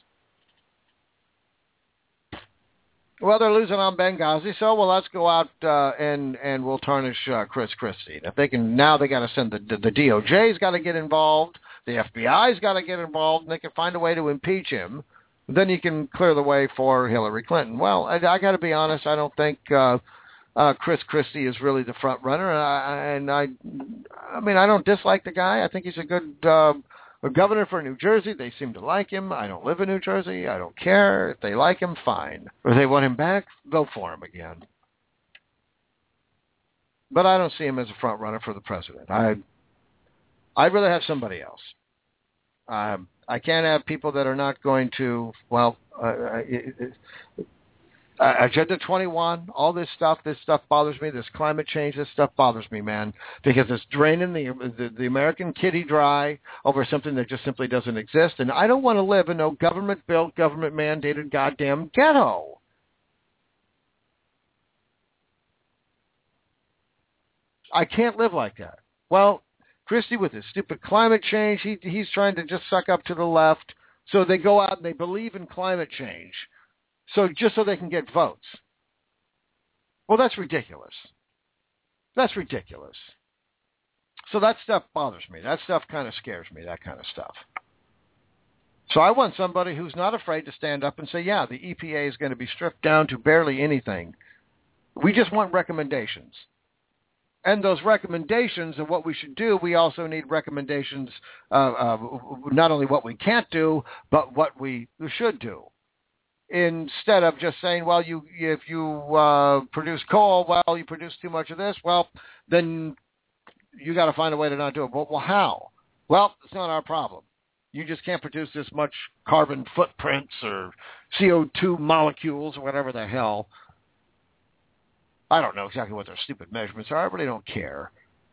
Speaker 20: Well, they're losing on Benghazi, so let's go out and we'll tarnish Chris Christie. If they can, now they got to send the DOJ's got to get involved. The FBI's got to get involved, and they can find a way to impeach him. Then you can clear the way for Hillary Clinton. Well, I got to be honest. I don't think Chris Christie is really the front runner. I mean, I don't dislike the guy. I think he's a good governor for New Jersey. They seem to like him. I don't live in New Jersey. I don't care. If they like him, fine. If they want him back, vote for him again. But I don't see him as a front runner for the president. I'd rather have somebody else. I can't have people that are not going to, Agenda 21, all this stuff bothers me. This climate change, this stuff bothers me, man, because it's draining the American kitty dry over something that just simply doesn't exist. And I don't want to live in no government-built, government-mandated goddamn ghetto. I can't live like that. Well, Christie, with his stupid climate change, he's trying to just suck up to the left. So they go out and they believe in climate change. So just so they can get votes. Well, that's ridiculous. That's ridiculous. So that stuff bothers me. That stuff kind of scares me, that kind of stuff. So I want somebody who's not afraid to stand up and say, yeah, the EPA is going to be stripped down to barely anything. We just want recommendations. And those recommendations of what we should do, we also need recommendations not only what we can't do, but what we should do. Instead of just saying, well, if you produce coal, well, you produce too much of this, well, then you got to find a way to not do it. Well, how? Well, it's not our problem. You just can't produce this much carbon footprints or CO2 molecules or whatever the hell. I don't know exactly what their stupid measurements are. I really don't care.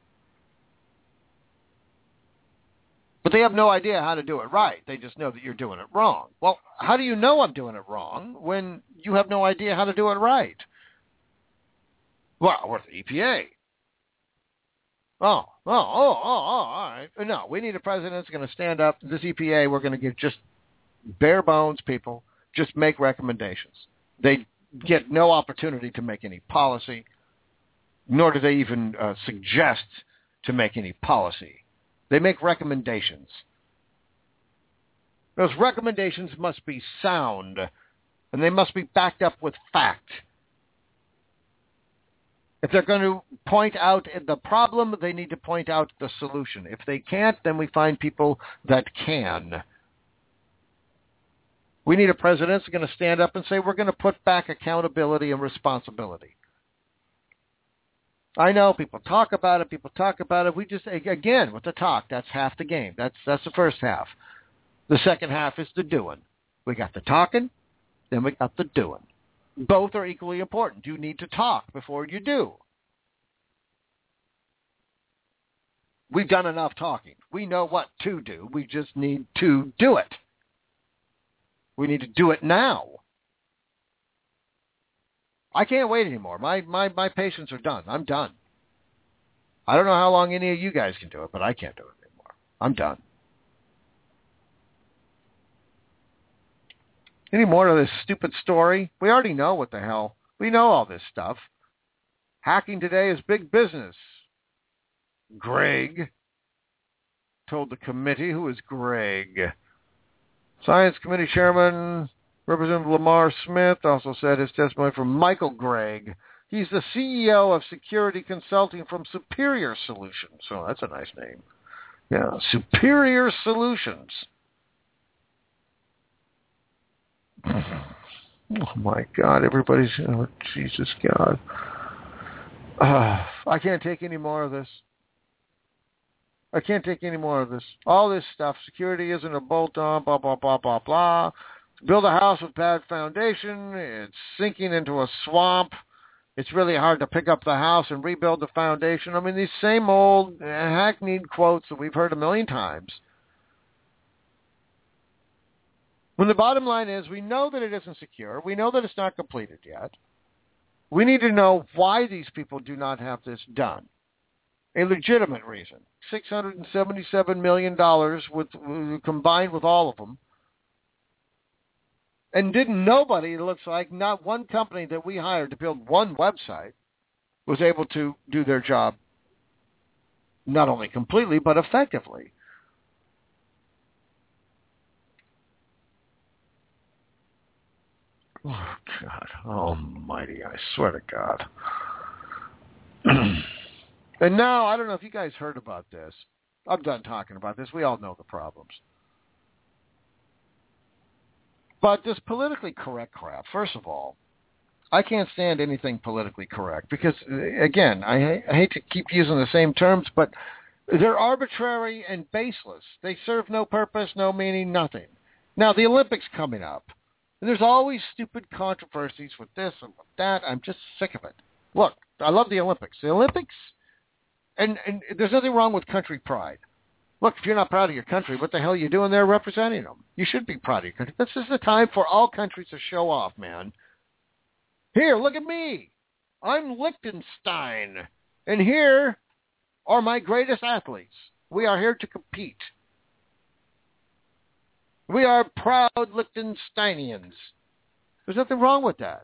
Speaker 20: But they have no idea how to do it right. They just know that you're doing it wrong. Well, how do you know I'm doing it wrong when you have no idea how to do it right? Well, we're the EPA. All right. No, we need a president that's going to stand up. This EPA, we're going to give just bare bones people, just make recommendations. They get no opportunity to make any policy, nor do they even suggest to make any policy. They make recommendations. Those recommendations must be sound, and they must be backed up with fact. If they're going to point out the problem, they need to point out the solution. If they can't, then we find people that can. We need a president that's going to stand up and say, we're going to put back accountability and responsibility. I know people talk about it. We just, again, with the talk, that's half the game. That's the first half. The second half is the doing. We got the talking, then we got the doing. Both are equally important. You need to talk before you do. We've done enough talking. We know what to do. We just need to do it. We need to do it now. I can't wait anymore. My patience are done. I'm done. I don't know how long any of you guys can do it, but I can't do it anymore. I'm done. Any more of this stupid story? We already know what the hell. We know all this stuff. Hacking today is big business. Greg told the committee. Who is Greg? Science Committee Chairman Representative Lamar Smith also said his testimony from Michael Gregg. He's the CEO of security consulting from Superior Solutions. So that's a nice name. Yeah, Superior Solutions. Oh, my God. Everybody's... Oh, Jesus, God. I can't take any more of this. I can't take any more of this. All this stuff. Security isn't a bolt-on, blah, blah, blah, blah, blah. Build a house with bad foundation. It's sinking into a swamp. It's really hard to pick up the house and rebuild the foundation. I mean, these same old hackneyed quotes that we've heard a million times. When the bottom line is, we know that it isn't secure. We know that it's not completed yet. We need to know why these people do not have this done. A legitimate reason. $677 million combined with all of them. And nobody, it looks like, not one company that we hired to build one website was able to do their job not only completely, but effectively. Oh, God almighty, I swear to God. And now, I don't know if you guys heard about this. I'm done talking about this. We all know the problems. But this politically correct crap, first of all, I can't stand anything politically correct because, again, I hate to keep using the same terms, but they're arbitrary and baseless. They serve no purpose, no meaning, nothing. Now, the Olympics coming up. And there's always stupid controversies with this and with that. I'm just sick of it. Look, I love the Olympics. The Olympics, and there's nothing wrong with country pride. Look, if you're not proud of your country, what the hell are you doing there representing them? You should be proud of your country. This is the time for all countries to show off, man. Here, look at me. I'm Liechtenstein. And here are my greatest athletes. We are here to compete. We are proud Liechtensteinians. There's nothing wrong with that.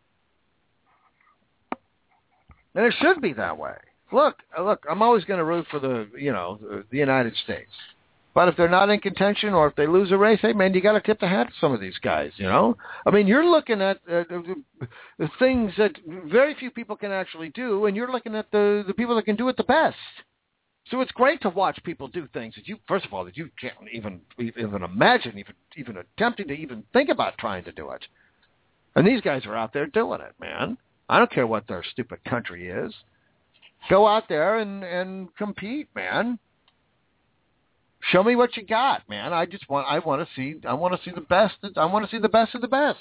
Speaker 20: And it should be that way. Look, I'm always going to root for the United States. But if they're not in contention or if they lose a race, hey, man, you got to tip the hat to some of these guys, you know? I mean, you're looking at the things that very few people can actually do, and you're looking at the people that can do it the best. So it's great to watch people do things that you, first of all, that you can't even imagine, even attempting to even think about trying to do it. And these guys are out there doing it, man. I don't care what their stupid country is. Go out there and compete, man. Show me what you got, man. I want to see the best. I want to see the best of the best.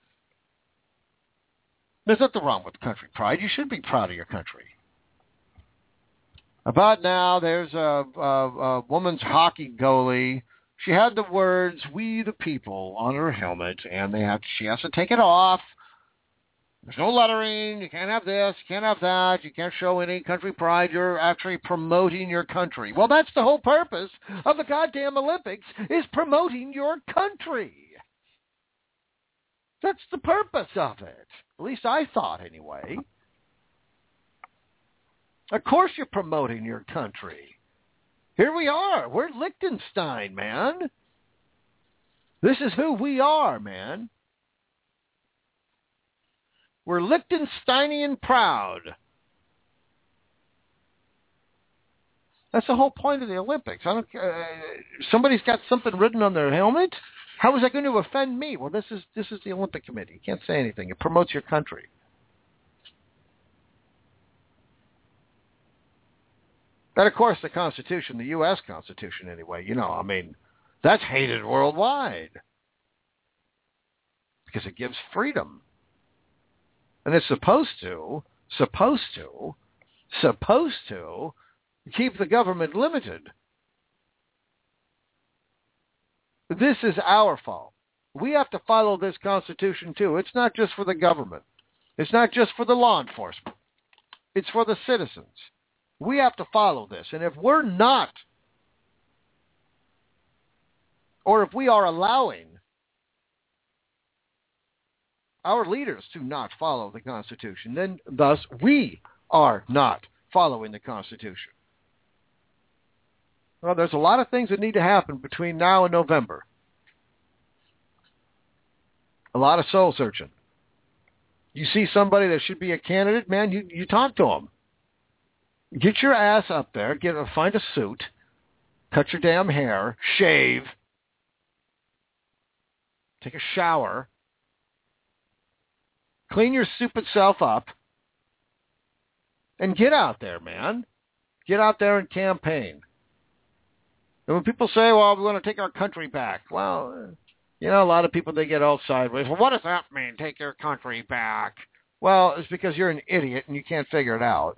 Speaker 20: There's nothing wrong with country pride. You should be proud of your country. About now, there's a woman's hockey goalie. She had the words "We the People" on her helmet, and she has to take it off. There's no lettering. You can't have this. You can't have that. You can't show any country pride. You're actually promoting your country. Well, that's the whole purpose of the goddamn Olympics, is promoting your country. That's the purpose of it. At least I thought, anyway. Of course you're promoting your country. Here we are. We're Liechtenstein, man. This is who we are, man. We're Liechtensteinian proud. That's the whole point of the Olympics. Somebody's got something written on their helmet? How is that going to offend me? Well, this is the Olympic Committee. You can't say anything. It promotes your country. And, of course, the Constitution, the U.S. Constitution anyway, that's hated worldwide because it gives freedom. And it's supposed to keep the government limited. This is our fault. We have to follow this Constitution, too. It's not just for the government. It's not just for the law enforcement. It's for the citizens. We have to follow this. And if we're not, or if we are allowing our leaders to not follow the Constitution, then thus we are not following the Constitution. Well, there's a lot of things that need to happen between now and November. A lot of soul searching. You see somebody that should be a candidate, man, you talk to them. Get your ass up there, find a suit, cut your damn hair, shave, take a shower, clean your stupid self up, and get out there, man. Get out there and campaign. And when people say, well, we want to take our country back, well, you know, a lot of people, they get all sideways. Well, what does that mean, take your country back? Well, it's because you're an idiot and you can't figure it out.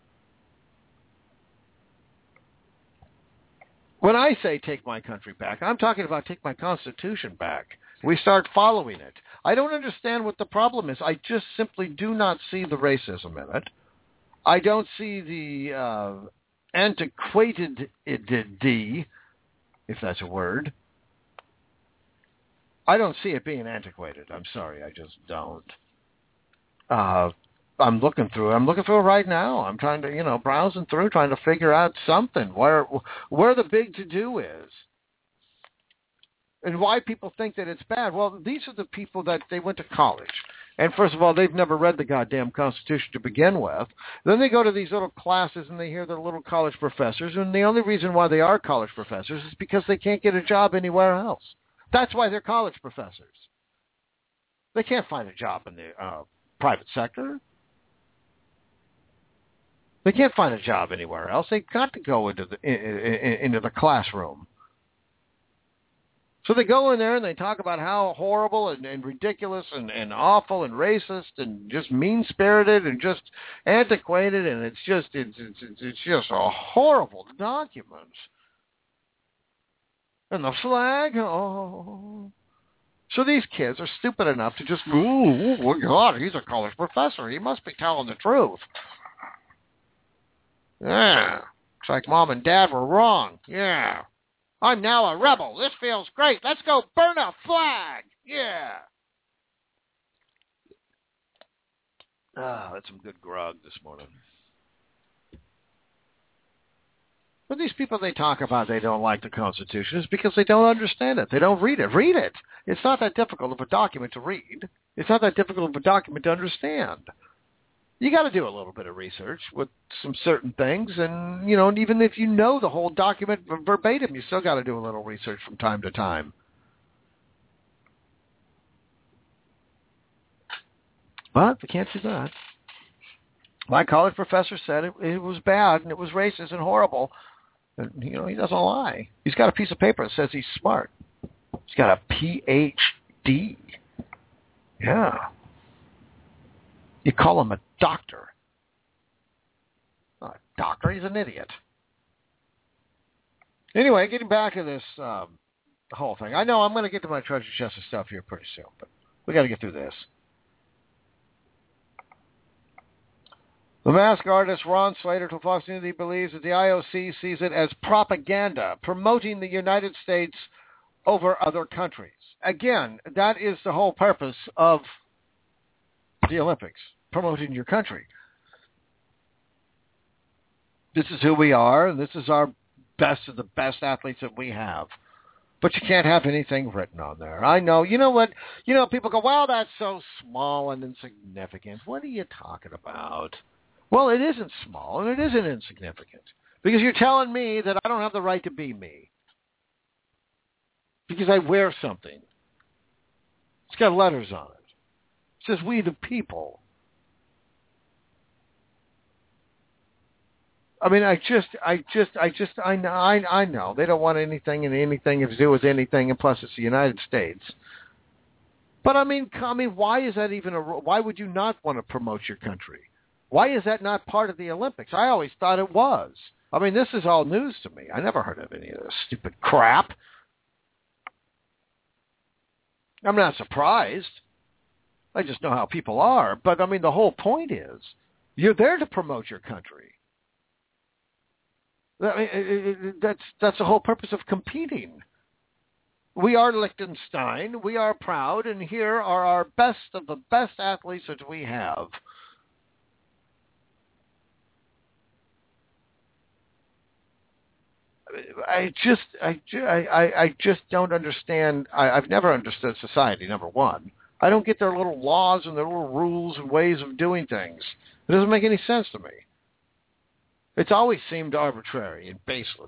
Speaker 20: When I say take my country back, I'm talking about take my Constitution back. We start following it. I don't understand what the problem is. I just simply do not see the racism in it. I don't see the antiquated, if that's a word. I don't see it being antiquated. I'm sorry, I just don't. I'm looking through it right now. I'm trying to, browsing through, trying to figure out something where the big to-do is. And why people think that it's bad. Well, these are the people that they went to college. And first of all, they've never read the goddamn Constitution to begin with. Then they go to these little classes and they hear their little college professors. And the only reason why they are college professors is because they can't get a job anywhere else. That's why they're college professors. They can't find a job in the private sector. They can't find a job anywhere else. They've got to go into the classroom. So they go in there and they talk about how horrible and ridiculous and awful and racist and just mean-spirited and just antiquated, and it's just a horrible document. And the flag, oh. So these kids are stupid enough to just, oh God, he's a college professor. He must be telling the truth. Yeah. Looks like Mom and Dad were wrong. Yeah. I'm now a rebel. This feels great. Let's go burn a flag. Yeah. That's some good grog this morning. But these people, they talk about they don't like the Constitution is because they don't understand it. They don't read it. Read it. It's not that difficult of a document to read. It's not that difficult of a document to understand. You got to do a little bit of research with some certain things, and even if you know the whole document verbatim, you still got to do a little research from time to time. But we can't do that. My college professor said it was bad and it was racist and horrible. And, he doesn't lie. He's got a piece of paper that says he's smart. He's got a Ph.D. Yeah. You call him a doctor. Not a doctor, he's an idiot. Anyway, getting back to this whole thing. I know I'm going to get to my treasure chest of stuff here pretty soon, but we got to get through this. The mask artist Ron Slater told Fox News he believes that the IOC sees it as propaganda, promoting the United States over other countries. Again, that is the whole purpose of the Olympics, promoting your country. This is who we are, and this is our best of the best athletes that we have. But you can't have anything written on there. I know. You know what? People go, well, that's so small and insignificant. What are you talking about? Well, it isn't small, and it isn't insignificant. Because you're telling me that I don't have the right to be me. Because I wear something. It's got letters on it. It says, we the people. I mean, I know. They don't want anything to do with anything, and plus it's the United States. But I mean, why is that even why would you not want to promote your country? Why is that not part of the Olympics? I always thought it was. I mean, this is all news to me. I never heard of any of this stupid crap. I'm not surprised. I just know how people are. But, I mean, the whole point is you're there to promote your country. That's the whole purpose of competing. We are Liechtenstein. We are proud, and here are our best of the best athletes that we have. I just don't understand. I've never understood society, number one. I don't get their little laws and their little rules and ways of doing things. It doesn't make any sense to me. It's always seemed arbitrary and baseless.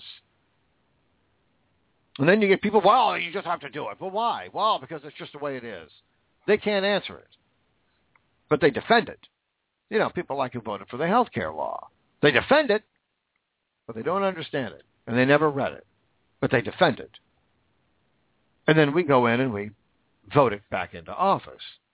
Speaker 20: And then you get people, well, you just have to do it. Well, why? Well, because it's just the way it is. They can't answer it. But they defend it. You know, people like who voted for the health care law. They defend it, but they don't understand it. And they never read it. But they defend it. And then we go in and we vote it back into office.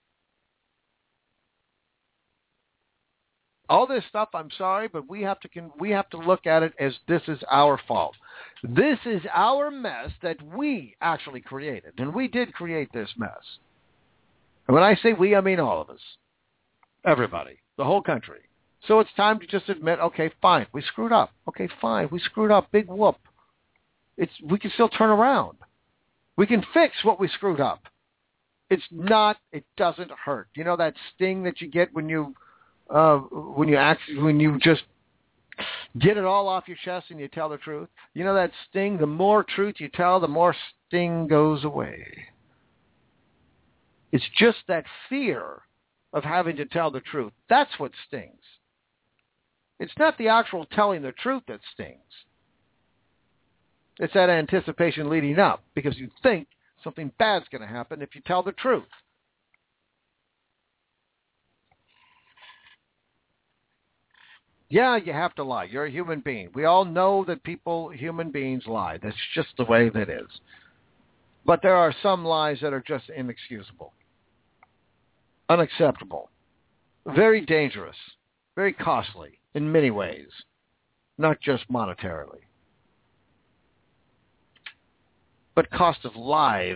Speaker 20: All this stuff, I'm sorry, but we have to look at it as this is our fault. This is our mess that we actually created. And we did create this mess. And when I say we, I mean all of us. Everybody. The whole country. So it's time to just admit, okay, fine, we screwed up. Okay, fine, we screwed up. Big whoop. We can still turn around. We can fix what we screwed up. It doesn't hurt. You know that sting that you get when you just get it all off your chest and you tell the truth? You know that sting? The more truth you tell, the more sting goes away. It's just that fear of having to tell the truth. That's what stings. It's not the actual telling the truth that stings. It's that anticipation leading up because you think something bad's going to happen if you tell the truth. Yeah, you have to lie. You're a human being. We all know that human beings lie. That's just the way that is. But there are some lies that are just inexcusable, unacceptable, very dangerous, very costly in many ways, not just monetarily. But cost of lives.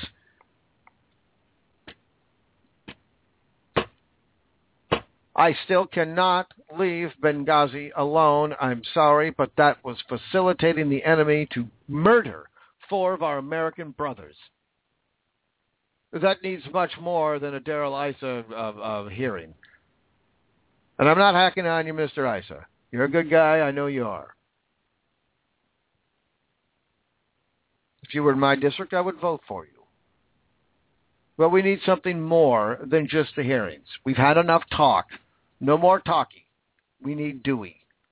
Speaker 20: I still cannot leave Benghazi alone. I'm sorry, but that was facilitating the enemy to murder 4 of our American brothers. That needs much more than a Darrell Issa hearing. And I'm not hacking on you, Mr. Issa. You're a good guy. I know you are. If you were in my district, I would vote for you. But we need something more than just the hearings. We've had enough talk. No more talking. We need doing.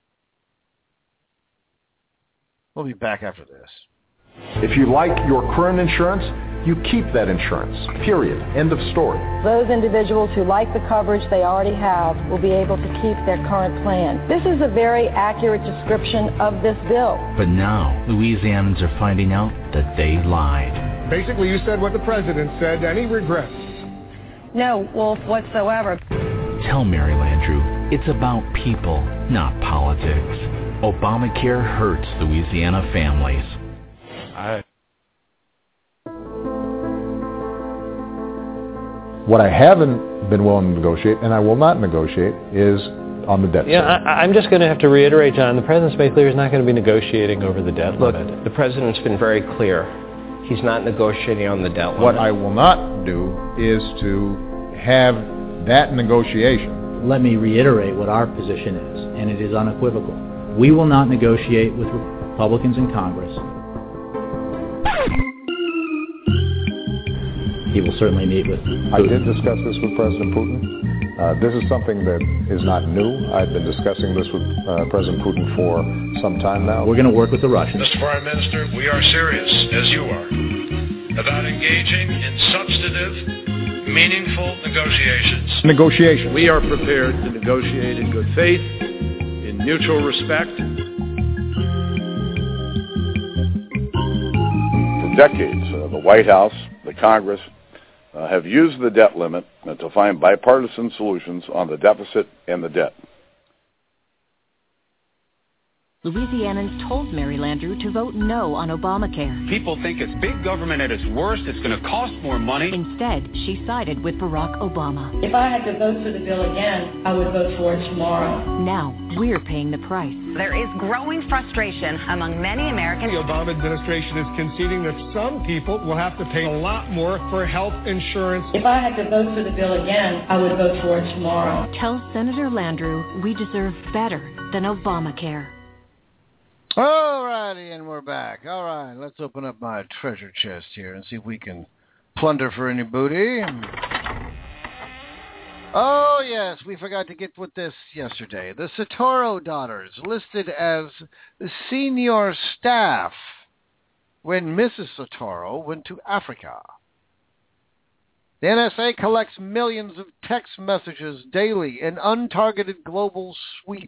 Speaker 20: We'll be back after this.
Speaker 5: If you like your current insurance, you keep that insurance. Period. End of story.
Speaker 21: Those individuals who like the coverage they already have will be able to keep their current plan. This is a very accurate description of this bill.
Speaker 22: But now, Louisianans are finding out that they lied.
Speaker 8: Basically, you said what the president said. Any regrets?
Speaker 21: No, Wolf, whatsoever.
Speaker 22: Tell Mary Landrieu, it's about people, not politics. Obamacare hurts Louisiana families.
Speaker 5: What I haven't been willing to negotiate, and I will not negotiate, is on the debt.
Speaker 16: Yeah, I'm just going to have to reiterate, John, the president's made clear he's not going to be negotiating over the debt limit.
Speaker 23: The president's been very clear. He's not negotiating on the debt limit.
Speaker 5: What I will not do is to have that negotiation.
Speaker 12: Let me reiterate what our position is, and it is unequivocal. We will not negotiate with Republicans in Congress. He will certainly meet with Putin.
Speaker 5: I did discuss this with President Putin. This is something that is not new. I've been discussing this with President Putin for some time now.
Speaker 12: We're going to work with the Russians.
Speaker 24: Mr. Foreign Minister, we are serious, as you are, about engaging in substantive, meaningful negotiations.
Speaker 25: We are prepared to negotiate in good faith, in mutual respect.
Speaker 26: For decades, the White House, the Congress, have used the debt limit to find bipartisan solutions on the deficit and the debt.
Speaker 1: Louisianans told Mary Landrieu to vote no on Obamacare.
Speaker 2: People think it's big government at its worst. It's going to cost more money.
Speaker 1: Instead, she sided with Barack Obama.
Speaker 21: If I had to vote for the bill again, I would vote for it tomorrow.
Speaker 1: Now, we're paying the price.
Speaker 4: There is growing frustration among many Americans.
Speaker 6: The Obama administration is conceding that some people will have to pay a lot more for health insurance.
Speaker 21: If I had to vote for the bill again, I would vote for it tomorrow.
Speaker 1: Tell Senator Landrieu we deserve better than Obamacare.
Speaker 20: All righty, and we're back. All right, let's open up my treasure chest here and see if we can plunder for any booty. Oh, yes, we forgot to get with this yesterday. The Soetoro daughters listed as senior staff when Mrs. Soetoro went to Africa. The NSA collects millions of text messages daily in untargeted global sweep.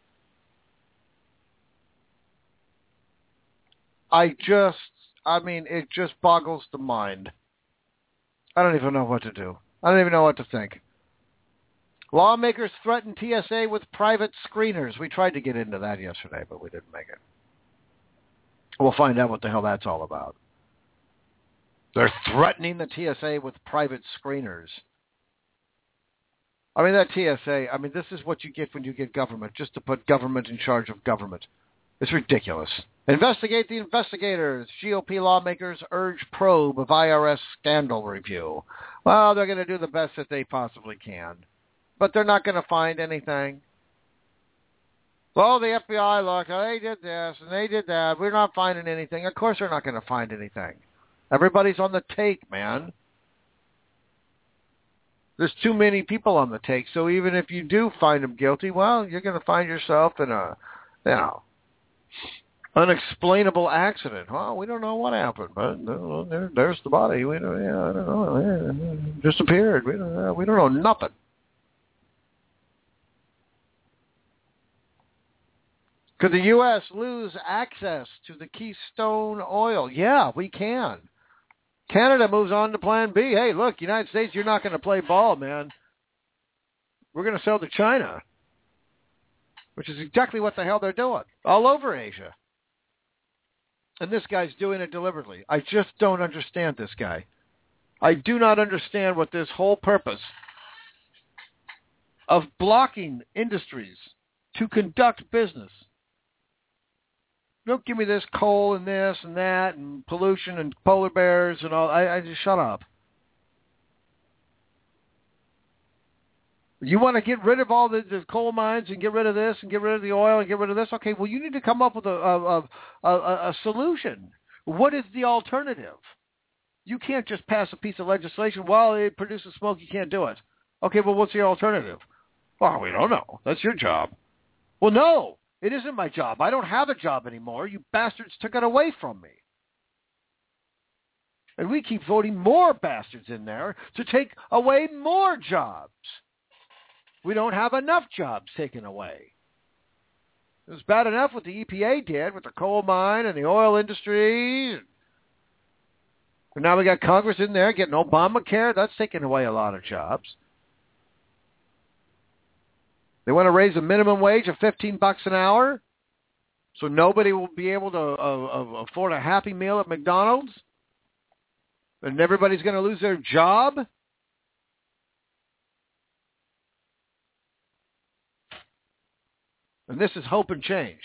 Speaker 20: It just boggles the mind. I don't even know what to do. I don't even know what to think. Lawmakers threaten TSA with private screeners. We tried to get into that yesterday, but we didn't make it. We'll find out what the hell that's all about. They're threatening the TSA with private screeners. I mean, that TSA, this is what you get when you get government, just to put government in charge of government. It's ridiculous. Investigate the investigators. GOP lawmakers urge probe of IRS scandal review. Well, they're going to do the best that they possibly can. But they're not going to find anything. Well, the FBI, look, they did this and they did that. We're not finding anything. Of course they're not going to find anything. Everybody's on the take, man. There's too many people on the take. So even if you do find them guilty, well, you're going to find yourself in a, unexplainable accident. Well, we don't know what happened, but there's the body. I don't know. Disappeared. We don't know nothing. Could the U.S. lose access to the Keystone oil? Yeah, we can. Canada moves on to Plan B. Hey, look, United States, you're not going to play ball, man. We're going to sell to China, which is exactly what the hell they're doing all over Asia. And this guy's doing it deliberately. I just don't understand this guy. I do not understand what this whole purpose of blocking industries to conduct business. Don't give me this coal and this and that and pollution and polar bears and all. I just shut up. You want to get rid of all the coal mines and get rid of this and get rid of the oil and get rid of this? Okay, well, you need to come up with a solution. What is the alternative? You can't just pass a piece of legislation. Well, it produces smoke. You can't do it. Okay, well, what's the alternative? Well, we don't know. That's your job. Well, no, it isn't my job. I don't have a job anymore. You bastards took it away from me. And we keep voting more bastards in there to take away more jobs. We don't have enough jobs taken away. It was bad enough what the EPA did with the coal mine and the oil industry. And now we got Congress in there getting Obamacare. That's taking away a lot of jobs. They want to raise the minimum wage of $15 an hour so nobody will be able to afford a Happy Meal at McDonald's? And everybody's going to lose their job? And this is hope and change.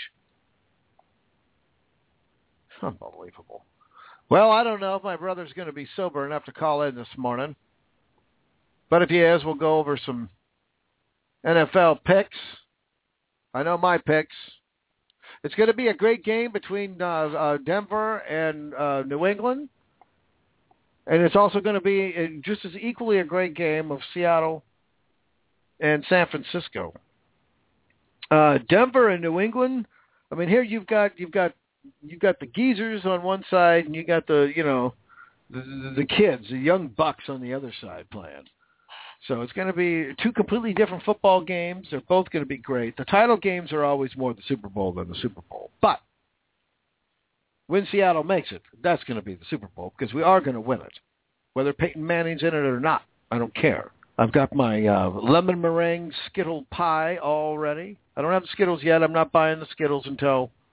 Speaker 20: Unbelievable. Well, I don't know if my brother's going to be sober enough to call in this morning. But if he is, we'll go over some NFL picks. I know my picks. It's going to be a great game between Denver and New England. And it's also going to be just as equally a great game of Seattle and San Francisco. Denver and New England. I mean, here you've got the geezers on one side, and you got the kids, the young bucks on the other side playing. So it's going to be two completely different football games. They're both going to be great. The title games are always more the Super Bowl than the Super Bowl. But when Seattle makes it, that's going to be the Super Bowl because we are going to win it. Whether Peyton Manning's in it or not, I don't care. I've got my lemon meringue Skittle pie all ready. I don't have the Skittles yet. I'm not buying the Skittles until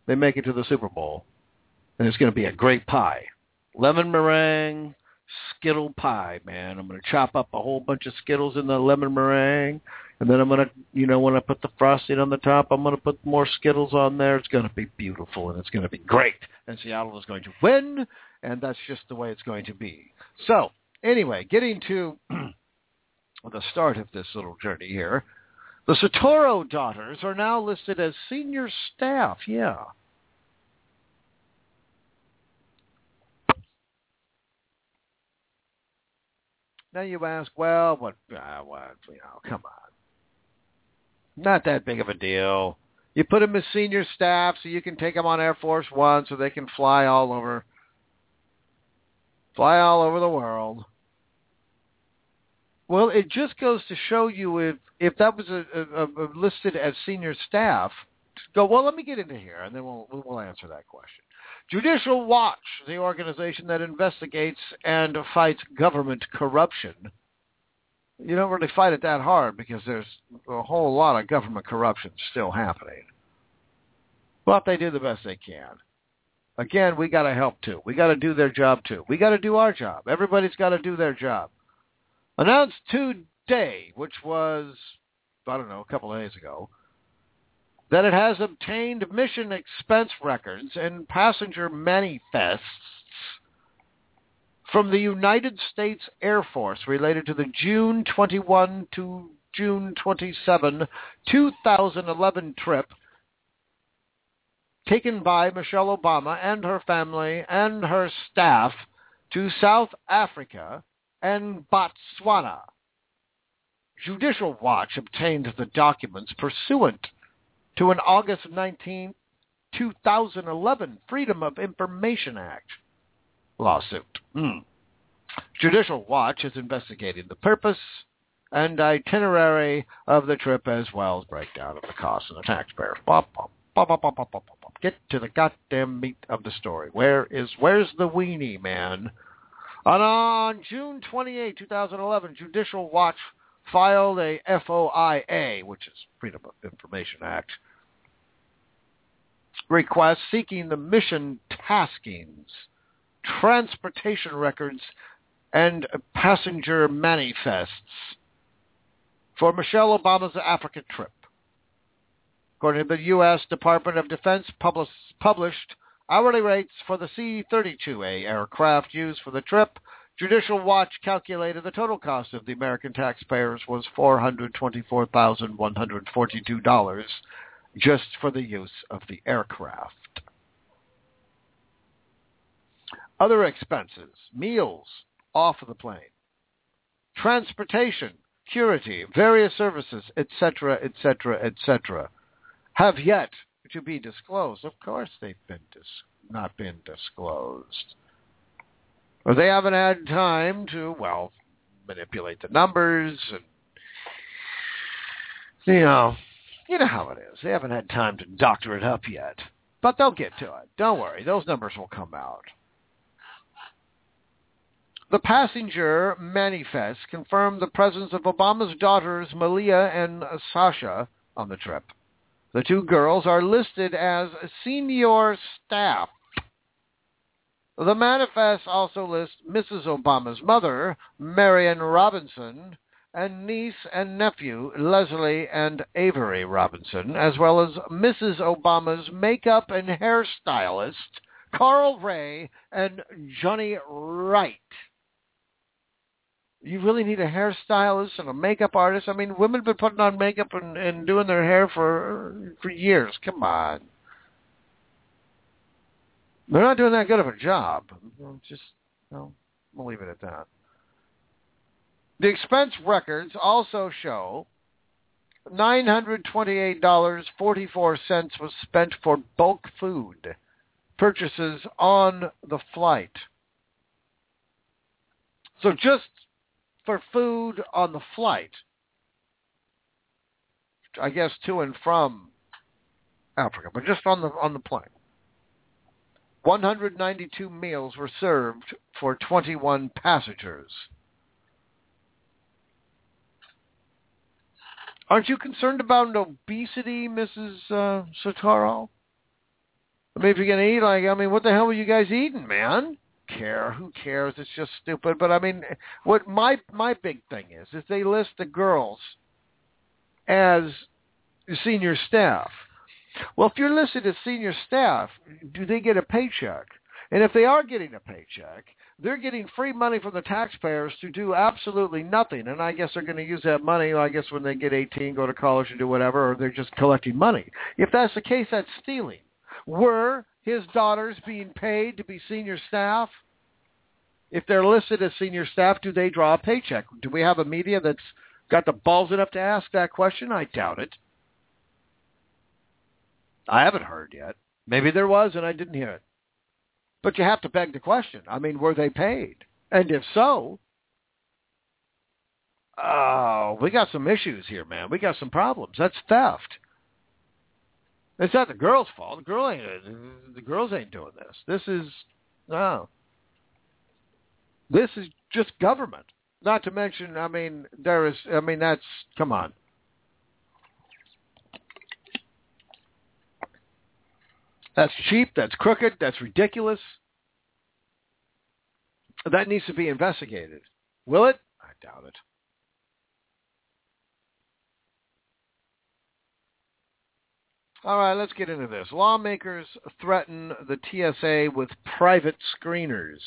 Speaker 20: they make it to the Super Bowl. And it's going to be a great pie. Lemon meringue, Skittle pie, man. I'm going to chop up a whole bunch of Skittles in the lemon meringue. And then I'm going to, when I put the frosting on the top, I'm going to put more Skittles on there. It's going to be beautiful, and it's going to be great. And Seattle is going to win, and that's just the way it's going to be. So, anyway, getting to the start of this little journey here, the Soetoro daughters are now listed as senior staff. Yeah. Now you ask, well, what, come on. Not that big of a deal. You put them as senior staff so you can take them on Air Force One so they can fly all over the world. Well, it just goes to show you if that was a listed as senior staff, go, well, let me get into here, and then we'll answer that question. Judicial Watch, the organization that investigates and fights government corruption. You don't really fight it that hard because there's a whole lot of government corruption still happening. But they do the best they can. Again, we got to help too. We got to do their job too. We got to do our job. Everybody's got to do their job. Announced today, which was, a couple of days ago, that it has obtained mission expense records and passenger manifests from the United States Air Force related to the June 21 to June 27, 2011 trip taken by Michelle Obama and her family and her staff to South Africa and Botswana. Judicial Watch obtained the documents pursuant to an August 19, 2011 Freedom of Information Act lawsuit. Judicial Watch is investigating the purpose and itinerary of the trip as well as breakdown of the costs and the taxpayer. Get to the goddamn meat of the story. Where's the weenie, man? And on June 28, 2011, Judicial Watch filed a FOIA, which is Freedom of Information Act, request seeking the mission taskings, transportation records, and passenger manifests for Michelle Obama's Africa trip. According to the U.S. Department of Defense published hourly rates for the C-32A aircraft used for the trip, Judicial Watch calculated the total cost of the American taxpayers was $424,142 just for the use of the aircraft. Other expenses, meals off of the plane, transportation, security, various services, etc., etc., etc., have yet to be disclosed. Of course they've not been disclosed. Or they haven't had time to, manipulate the numbers. And, you know how it is. They haven't had time to doctor it up yet. But they'll get to it. Don't worry. Those numbers will come out. The passenger manifest confirmed the presence of Obama's daughters, Malia and Sasha, on the trip. The two girls are listed as senior staff. The manifest also lists Mrs. Obama's mother, Marion Robinson, and niece and nephew, Leslie and Avery Robinson, as well as Mrs. Obama's makeup and hairstylist, Carl Ray and Johnny Wright. You really need a hairstylist and a makeup artist? I mean, women have been putting on makeup and doing their hair for years. Come on. They're not doing that good of a job. We'll leave it at that. The expense records also show $928.44 was spent for bulk food purchases on the flight. So just for food on the flight, I guess to and from Africa, but just on the plane. 192 meals were served for 21 passengers. Aren't you concerned about obesity, Mrs. Soetoro? I mean, if you're going to eat, what the hell are you guys eating, man? Who cares? It's just stupid. But, I mean, what my big thing is they list the girls as senior staff. Well, if you're listed as senior staff, do they get a paycheck? And if they are getting a paycheck, they're getting free money from the taxpayers to do absolutely nothing. And I guess they're going to use that money, when they get 18, go to college and do whatever, or they're just collecting money. If that's the case, that's stealing. Were his daughters being paid to be senior staff? If they're listed as senior staff, do they draw a paycheck? Do we have a media that's got the balls enough to ask that question? I doubt it. I haven't heard yet. Maybe there was and I didn't hear it. But you have to beg the question. I mean, were they paid? And if so, we got some issues here, man. We got some problems. That's theft. It's not the girl's fault. The girls ain't doing this. This is just government. Not to mention, come on. That's cheap, that's crooked, that's ridiculous. That needs to be investigated. Will it? I doubt it. All right, let's get into this. Lawmakers threaten the TSA with private screeners.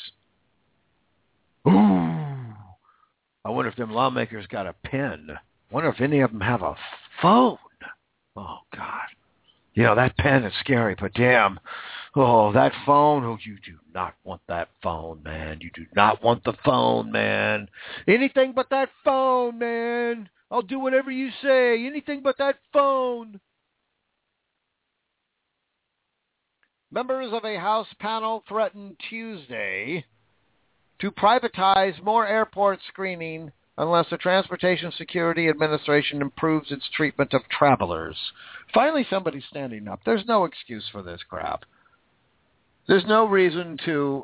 Speaker 20: Ooh. I wonder if them lawmakers got a pen. I wonder if any of them have a phone. Oh, God. That pen is scary, but damn. Oh, that phone. Oh, you do not want that phone, man. You do not want the phone, man. Anything but that phone, man. I'll do whatever you say. Anything but that phone. Members of a House panel threatened Tuesday to privatize more airport screening unless the Transportation Security Administration improves its treatment of travelers. Finally, somebody's standing up. There's no excuse for this crap. There's no reason to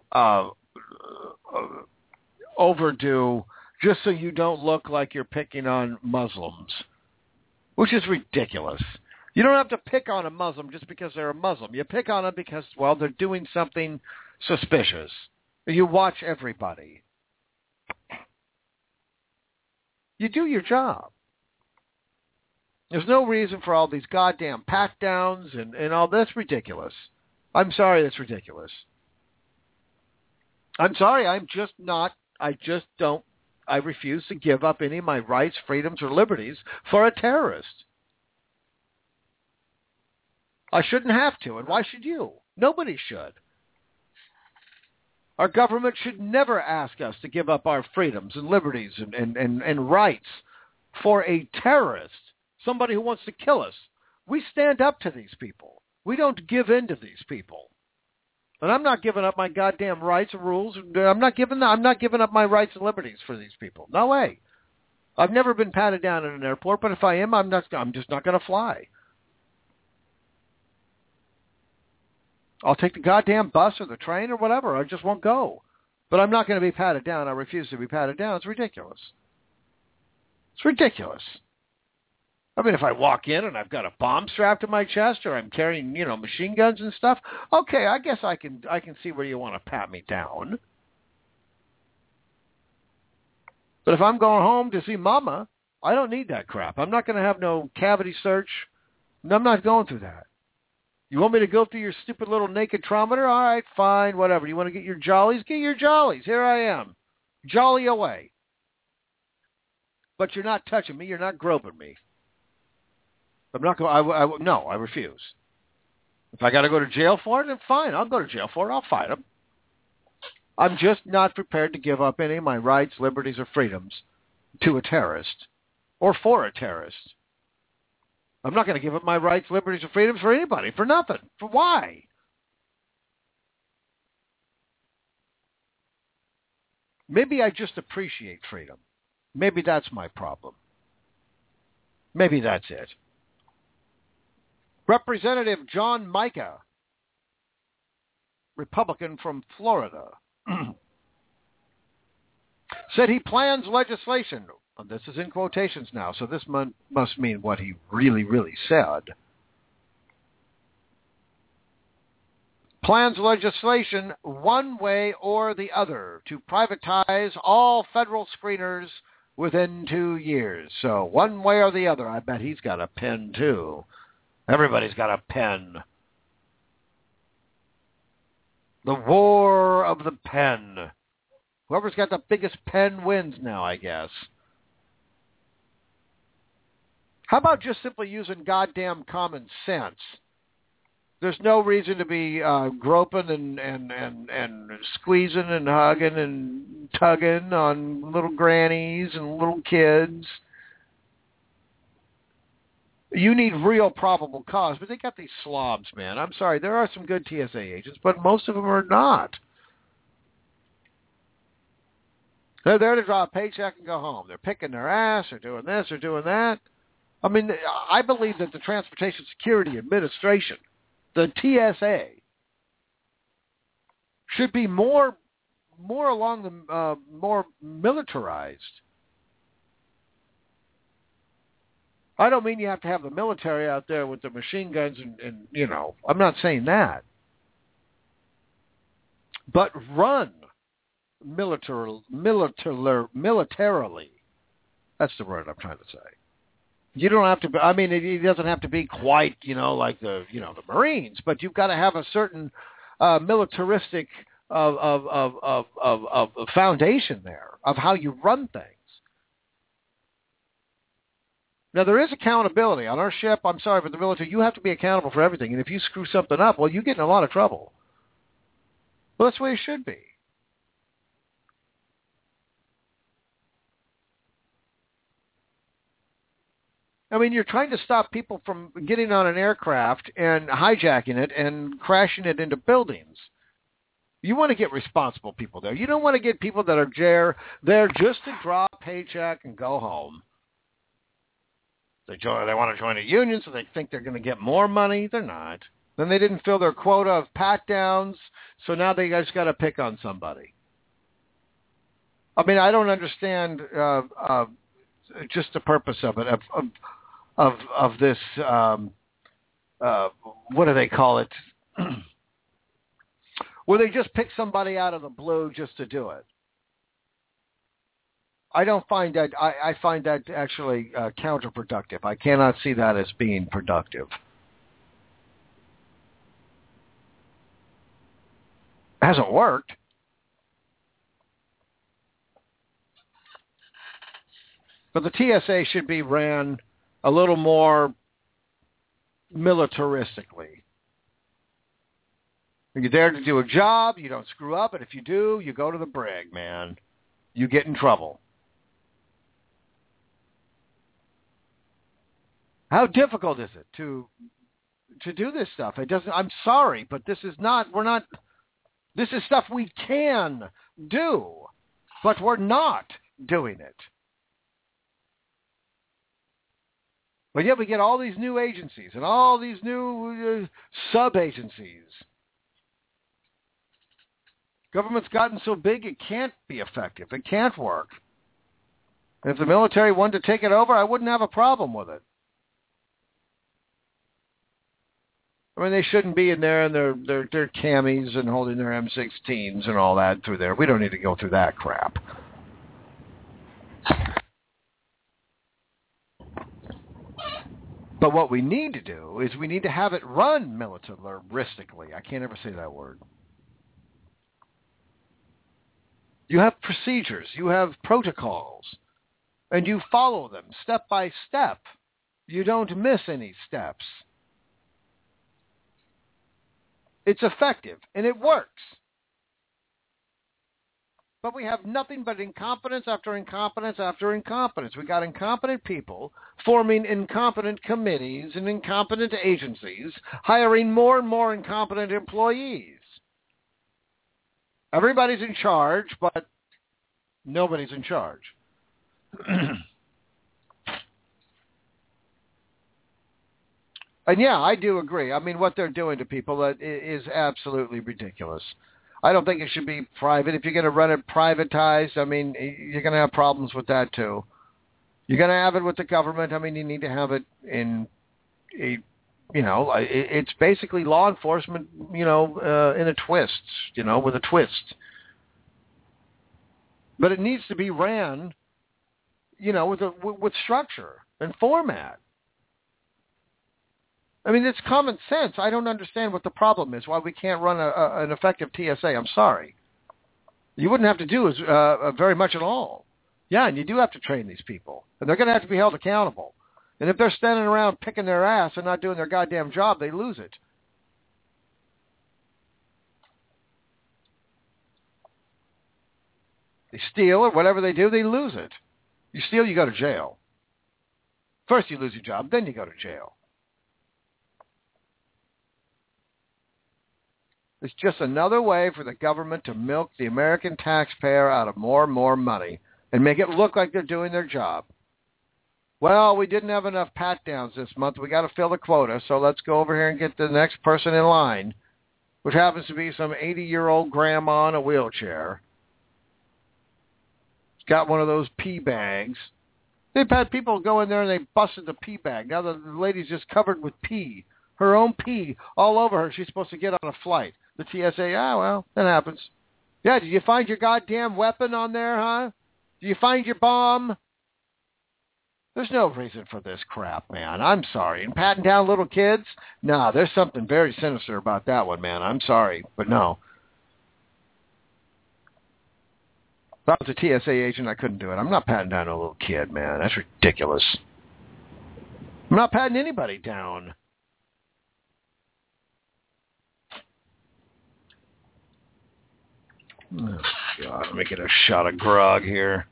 Speaker 20: overdo just so you don't look like you're picking on Muslims, which is ridiculous. You don't have to pick on a Muslim just because they're a Muslim. You pick on them because, they're doing something suspicious. You watch everybody. You do your job. There's no reason for all these goddamn pat-downs and all this. Ridiculous. I'm sorry, that's ridiculous. I'm sorry, I refuse to give up any of my rights, freedoms, or liberties for a terrorist. I shouldn't have to, and why should you? Nobody should. Our government should never ask us to give up our freedoms and liberties and rights for a terrorist, somebody who wants to kill us. We stand up to these people. We don't give in to these people. And I'm not giving up my goddamn rights and rules. I'm not giving up my rights and liberties for these people. No way. I've never been patted down in an airport, but if I am, I'm just not going to fly. I'll take the goddamn bus or the train or whatever. I just won't go. But I'm not going to be patted down. I refuse to be patted down. It's ridiculous. It's ridiculous. I mean, if I walk in and I've got a bomb strapped to my chest or I'm carrying, machine guns and stuff, okay, I guess I can see where you want to pat me down. But if I'm going home to see Mama, I don't need that crap. I'm not going to have no cavity search. I'm not going through that. You want me to go through your stupid little naked trometer? All right, fine, whatever. You want to get your jollies? Get your jollies. Here I am. Jolly away. But you're not touching me. You're not groping me. I'm not going. No, I refuse. If I got to go to jail for it, then fine. I'll go to jail for it. I'll fight them. I'm just not prepared to give up any of my rights, liberties, or freedoms to a terrorist or for a terrorist. I'm not going to give up my rights, liberties, or freedoms for anybody, for nothing. For why? Maybe I just appreciate freedom. Maybe that's my problem. Maybe that's it. Representative John Mica, Republican from Florida, said he plans legislation. This is in quotations now, so this must mean what he really, really said. plans legislation one way or the other to privatize all federal screeners within 2 years. So one way or the other. I bet he's got a pen, too. Everybody's got a pen. The war of the pen. Whoever's got the biggest pen wins now, I guess. How about just simply using goddamn common sense? There's no reason to be groping and squeezing and hugging and tugging on little grannies and little kids. You need real probable cause, but they got these slobs, man. I'm sorry, there are some good TSA agents, but most of them are not. They're there to draw a paycheck and go home. They're picking their ass or doing this or doing that. I mean, I believe that the Transportation Security Administration, the TSA, should be more along the more militarized. I don't mean you have to have the military out there with the machine guns and you know, I'm not saying that. But run militarily. That's the word I'm trying to say. You don't have to, I mean, it doesn't have to be quite, you know, like the Marines, but you've got to have a certain militaristic of foundation there of how you run things. Now, there is accountability. On our ship, I'm sorry, but the military, you have to be accountable for everything. And if you screw something up, well, you get in a lot of trouble. Well, that's the way it should be. I mean, you're trying to stop people from getting on an aircraft and hijacking it and crashing it into buildings. You want to get responsible people there. You don't want to get people that are there just to draw a paycheck and go home. They want to join a union, so they think they're going to get more money. They're not. Then they didn't fill their quota of pat-downs, so now they just got to pick on somebody. I mean, I don't understand just the purpose of it, of this, what do they call it, where they just pick somebody out of the blue just to do it. I don't find that, I find that actually counterproductive. I cannot see that as being productive. It hasn't worked. But the TSA should be ran a little more militaristically. You're there to do a job. You don't screw up. And if you do, you go to the brig, man. You get in trouble. How difficult is it to do this stuff? It doesn't. I'm sorry, but this is not. We're not. This is stuff we can do, but we're not doing it. But yet we get all these new agencies and all these new sub-agencies. Government's gotten so big it can't be effective. It can't work. And if the military wanted to take it over, I wouldn't have a problem with it. I mean, they shouldn't be in there in their camis and holding their M16s and all that through there. We don't need to go through that crap. But what we need to do is we need to have it run militaristically. I can't ever say that word. You have procedures. You have protocols. And you follow them step by step. You don't miss any steps. It's effective, and it works. But we have nothing but incompetence after incompetence after incompetence. We got incompetent people forming incompetent committees and incompetent agencies, hiring more and more incompetent employees. Everybody's in charge, but nobody's in charge. And yeah, I do agree. I mean, what they're doing to people is absolutely ridiculous. I don't think it should be private. If you're going to run it privatized, I mean, you're going to have problems with that too. You're going to have it with the government. I mean, you need to have it in a It's basically law enforcement, in a twist, with a twist. But it needs to be ran, with structure and format. I mean, it's common sense. I don't understand what the problem is, why we can't run an effective TSA. I'm sorry. You wouldn't have to do very much at all. Yeah, and you do have to train these people. And they're going to have to be held accountable. And if they're standing around picking their ass and not doing their goddamn job, they lose it. They steal or whatever they do, they lose it. You steal, you go to jail. First you lose your job, then you go to jail. It's just another way for the government to milk the American taxpayer out of more and more money and make it look like they're doing their job. Well, we didn't have enough pat-downs this month. We got to fill the quota, so let's go over here and get the next person in line, which happens to be some 80-year-old grandma in a wheelchair. She's got one of those pee bags. They've had people go in there and they busted the pee bag. Now the lady's just covered with pee, her own pee all over her. She's supposed to get on a flight. The TSA, well, that happens. Yeah, did you find your goddamn weapon on there, huh? Did you find your bomb? There's no reason for this crap, man. I'm sorry. And patting down little kids? No, there's something very sinister about that one, man. I'm sorry, but no. If I was a TSA agent, I couldn't do it. I'm not patting down a little kid, man. That's ridiculous. I'm not patting anybody down. Oh, God, let me get a shot of grog here.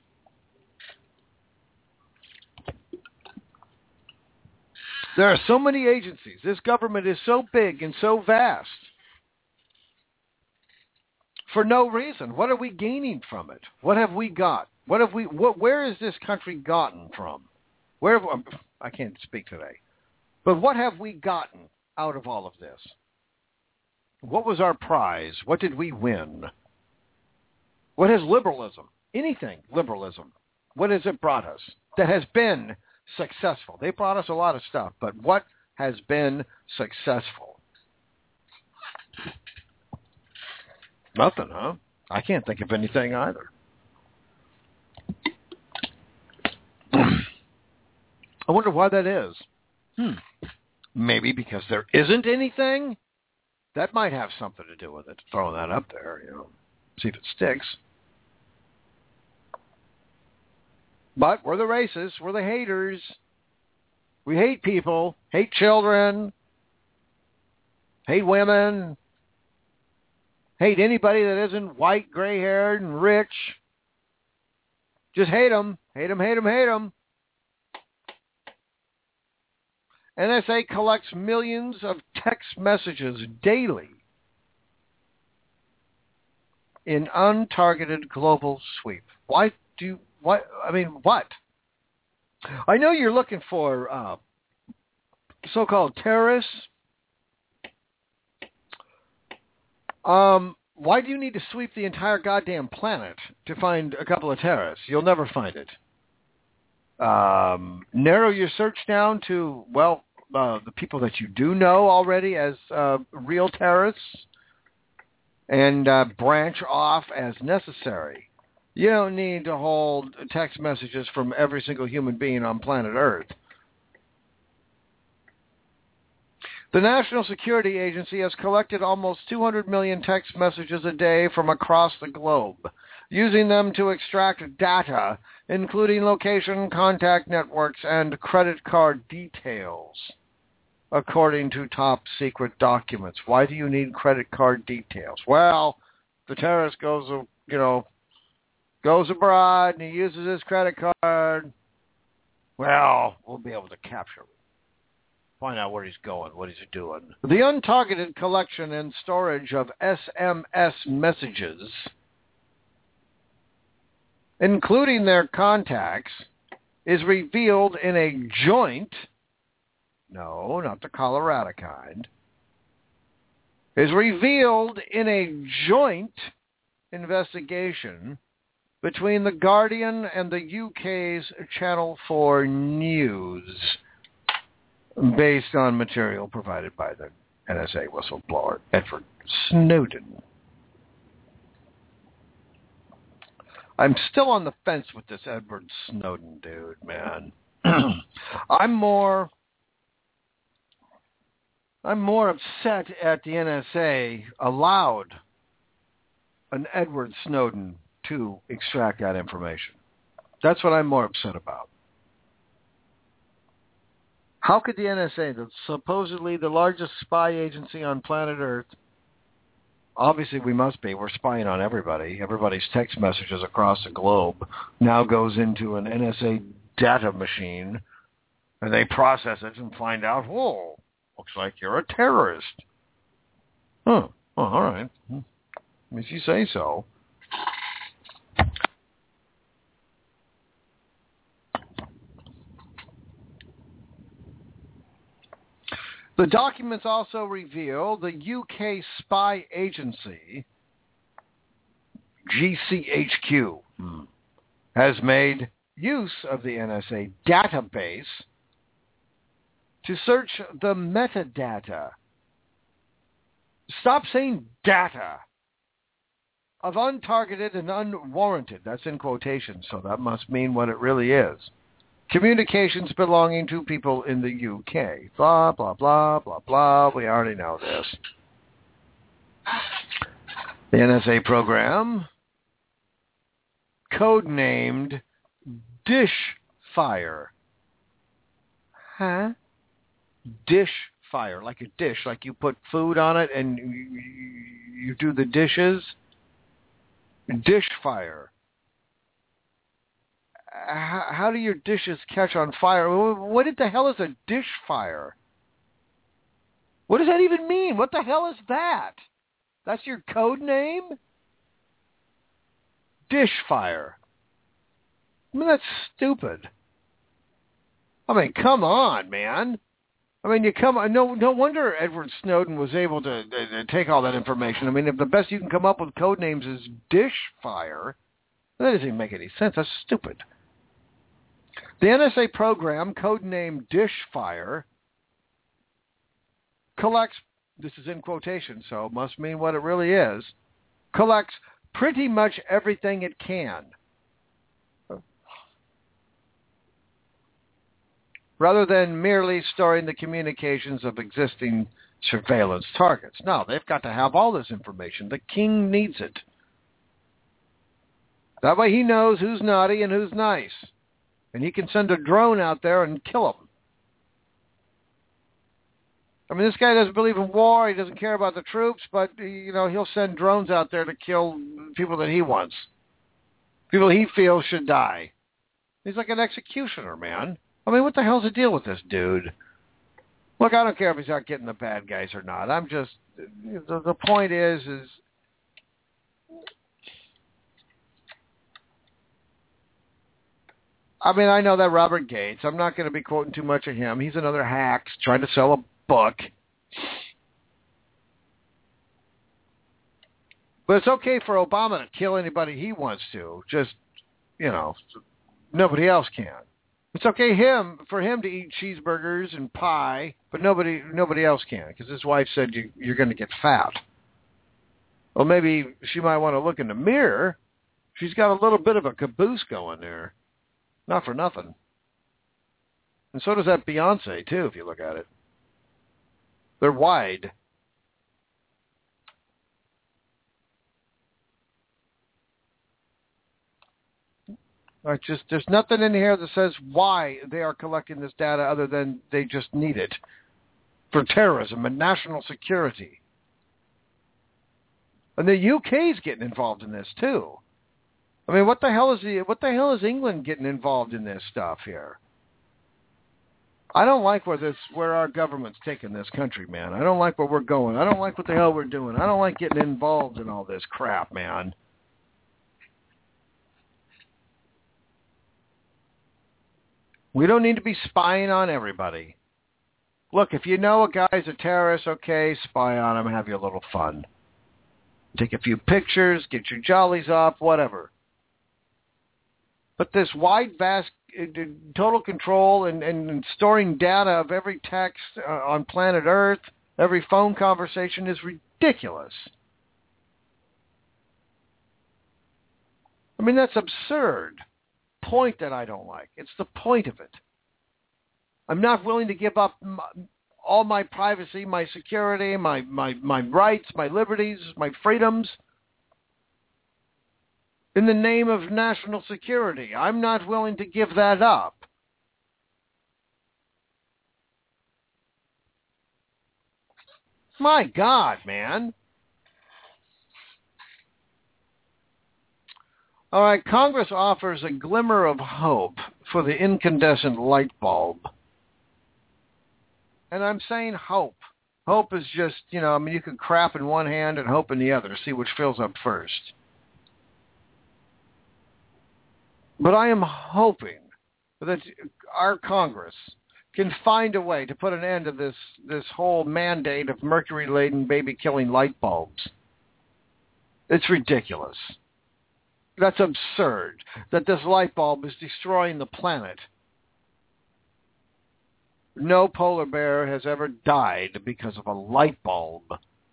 Speaker 20: There are so many agencies. This government is so big and so vast for no reason. What are we gaining from it? What have we got? Where has this country gotten from? I can't speak today. But what have we gotten out of all of this? What was our prize? What did we win? What has liberalism, anything liberalism, what has it brought us that has been successful? They brought us a lot of stuff, but what has been successful? Nothing, huh? I can't think of anything either. I wonder why that is. Maybe because there isn't anything? That might have something to do with it, throwing that up there, see if it sticks. But we're the racists, we're the haters. We hate people, hate children, hate women, hate anybody that isn't white, gray-haired, and rich. Just hate them, hate them, hate them, hate them. NSA collects millions of text messages daily in untargeted global sweep. What? I know you're looking for so-called terrorists. Why do you need to sweep the entire goddamn planet to find a couple of terrorists? You'll never find it. Narrow your search down to, the people that you do know already as real terrorists and branch off as necessary. You don't need to hold text messages from every single human being on planet Earth. The National Security Agency has collected almost 200 million text messages a day from across the globe, using them to extract data, including location, contact networks, and credit card details, according to top-secret documents. Why do you need credit card details? Well, the terrorist goes abroad and he uses his credit card. Well, we'll be able to capture him. Find out where he's going, what he's doing. The untargeted collection and storage of SMS messages, including their contacts, is revealed in a joint, no, not the Colorado kind, is revealed in a joint investigation between The Guardian and the UK's Channel 4 News. based on material provided by the NSA whistleblower, Edward Snowden. I'm still on the fence with this Edward Snowden dude, man. I'm more upset at the NSA allowed an Edward Snowden to extract that information. That's what I'm more upset about. How could the NSA, supposedly the largest spy agency on planet Earth, obviously we must be, we're spying on everybody. Everybody's text messages across the globe now goes into an NSA data machine, and they process it and find out, whoa, looks like you're a terrorist. Huh. Oh, all right. If you say so. The documents also reveal the UK spy agency, GCHQ, has made use of the NSA database to search the metadata. Stop saying data. Of untargeted and unwarranted, that's in quotation, so that must mean what it really is. Communications belonging to people in the UK. Blah, blah, blah, blah, blah. We already know this. The NSA program, codenamed Dishfire. Huh? Dishfire, like a dish, like you put food on it and you do the dishes. Dishfire. How do your dishes catch on fire? What the hell is a dish fire? What does that even mean? What the hell is that? That's your code name? Dish fire. I mean, that's stupid. I mean, come on, man. I mean, no wonder Edward Snowden was able to take all that information. I mean, if the best you can come up with code names is dish fire, that doesn't even make any sense. That's stupid. The NSA program, codenamed Dishfire, collects, this is in quotation, so it must mean what it really is, collects pretty much everything it can. Rather than merely storing the communications of existing surveillance targets. No, they've got to have all this information. The king needs it. That way he knows who's naughty and who's nice. And he can send a drone out there and kill them. I mean, this guy doesn't believe in war. He doesn't care about the troops, but, he'll send drones out there to kill people that he wants. People he feels should die. He's like an executioner, man. I mean, what the hell's the deal with this dude? Look, I don't care if he's out getting the bad guys or not. I'm just, the point is I mean, I know that Robert Gates. I'm not going to be quoting too much of him. He's another hack trying to sell a book. But it's okay for Obama to kill anybody he wants to. Just, nobody else can. It's okay for him to eat cheeseburgers and pie, but nobody else can, because his wife said you're going to get fat. Well, maybe she might want to look in the mirror. She's got a little bit of a caboose going there. Not for nothing. And so does that Beyonce, too, if you look at it. They're wide. There's nothing in here that says why they are collecting this data other than they just need it for terrorism and national security. And the UK's getting involved in this, too. I mean, what the hell is England getting involved in this stuff here? I don't like where our government's taking this country, man. I don't like where we're going. I don't like what the hell we're doing. I don't like getting involved in all this crap, man. We don't need to be spying on everybody. Look, if you know a guy's a terrorist, okay, spy on him, have your little fun. Take a few pictures, get your jollies off, whatever. But this wide, vast total control and storing data of every text on planet Earth, every phone conversation is ridiculous. I mean, that's absurd. Point that I don't like. It's the point of it. I'm not willing to give up all my privacy, my security, my rights, my liberties, my freedoms in the name of national security. I'm not willing to give that up. My God, man. All right, Congress offers a glimmer of hope for the incandescent light bulb. And I'm saying hope. Hope is just, you can crap in one hand and hope in the other, see which fills up first. But I am hoping that our Congress can find a way to put an end to this whole mandate of mercury-laden baby-killing light bulbs. It's ridiculous. That's absurd that this light bulb is destroying the planet. No polar bear has ever died because of a light bulb.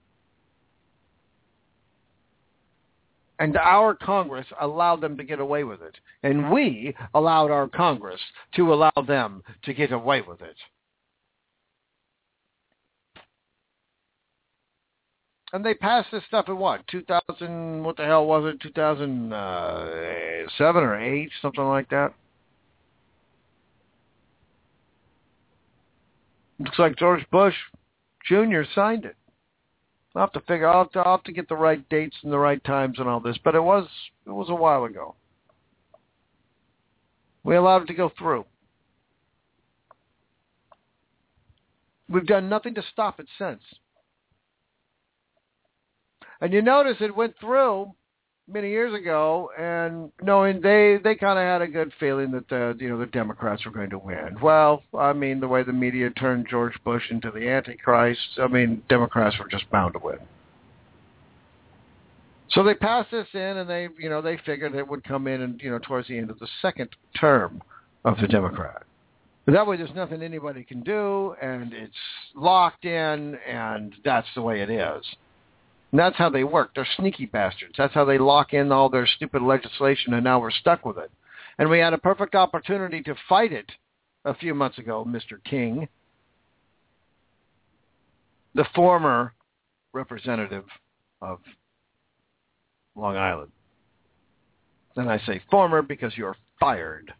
Speaker 20: And our Congress allowed them to get away with it. And we allowed our Congress to allow them to get away with it. And they passed this stuff in what? 2000, what the hell was it? 2007 or 8, something like that. Looks like George Bush Jr. signed it. I'll have to figure. I'll have to get the right dates and the right times and all this, but it was a while ago. We allowed it to go through. We've done nothing to stop it since. And you notice it went through many years ago, and knowing they kind of had a good feeling that the Democrats were going to win. Well, I mean, the way the media turned George Bush into the Antichrist, I mean, Democrats were just bound to win. So they passed this in, and they figured it would come in, and towards the end of the second term of the Democrat. But that way, there's nothing anybody can do, and it's locked in, and that's the way it is. And that's how they work. They're sneaky bastards. That's how they lock in all their stupid legislation, and now we're stuck with it. And we had a perfect opportunity to fight it a few months ago, Mr. King, the former representative of Long Island. And I say former because you're fired.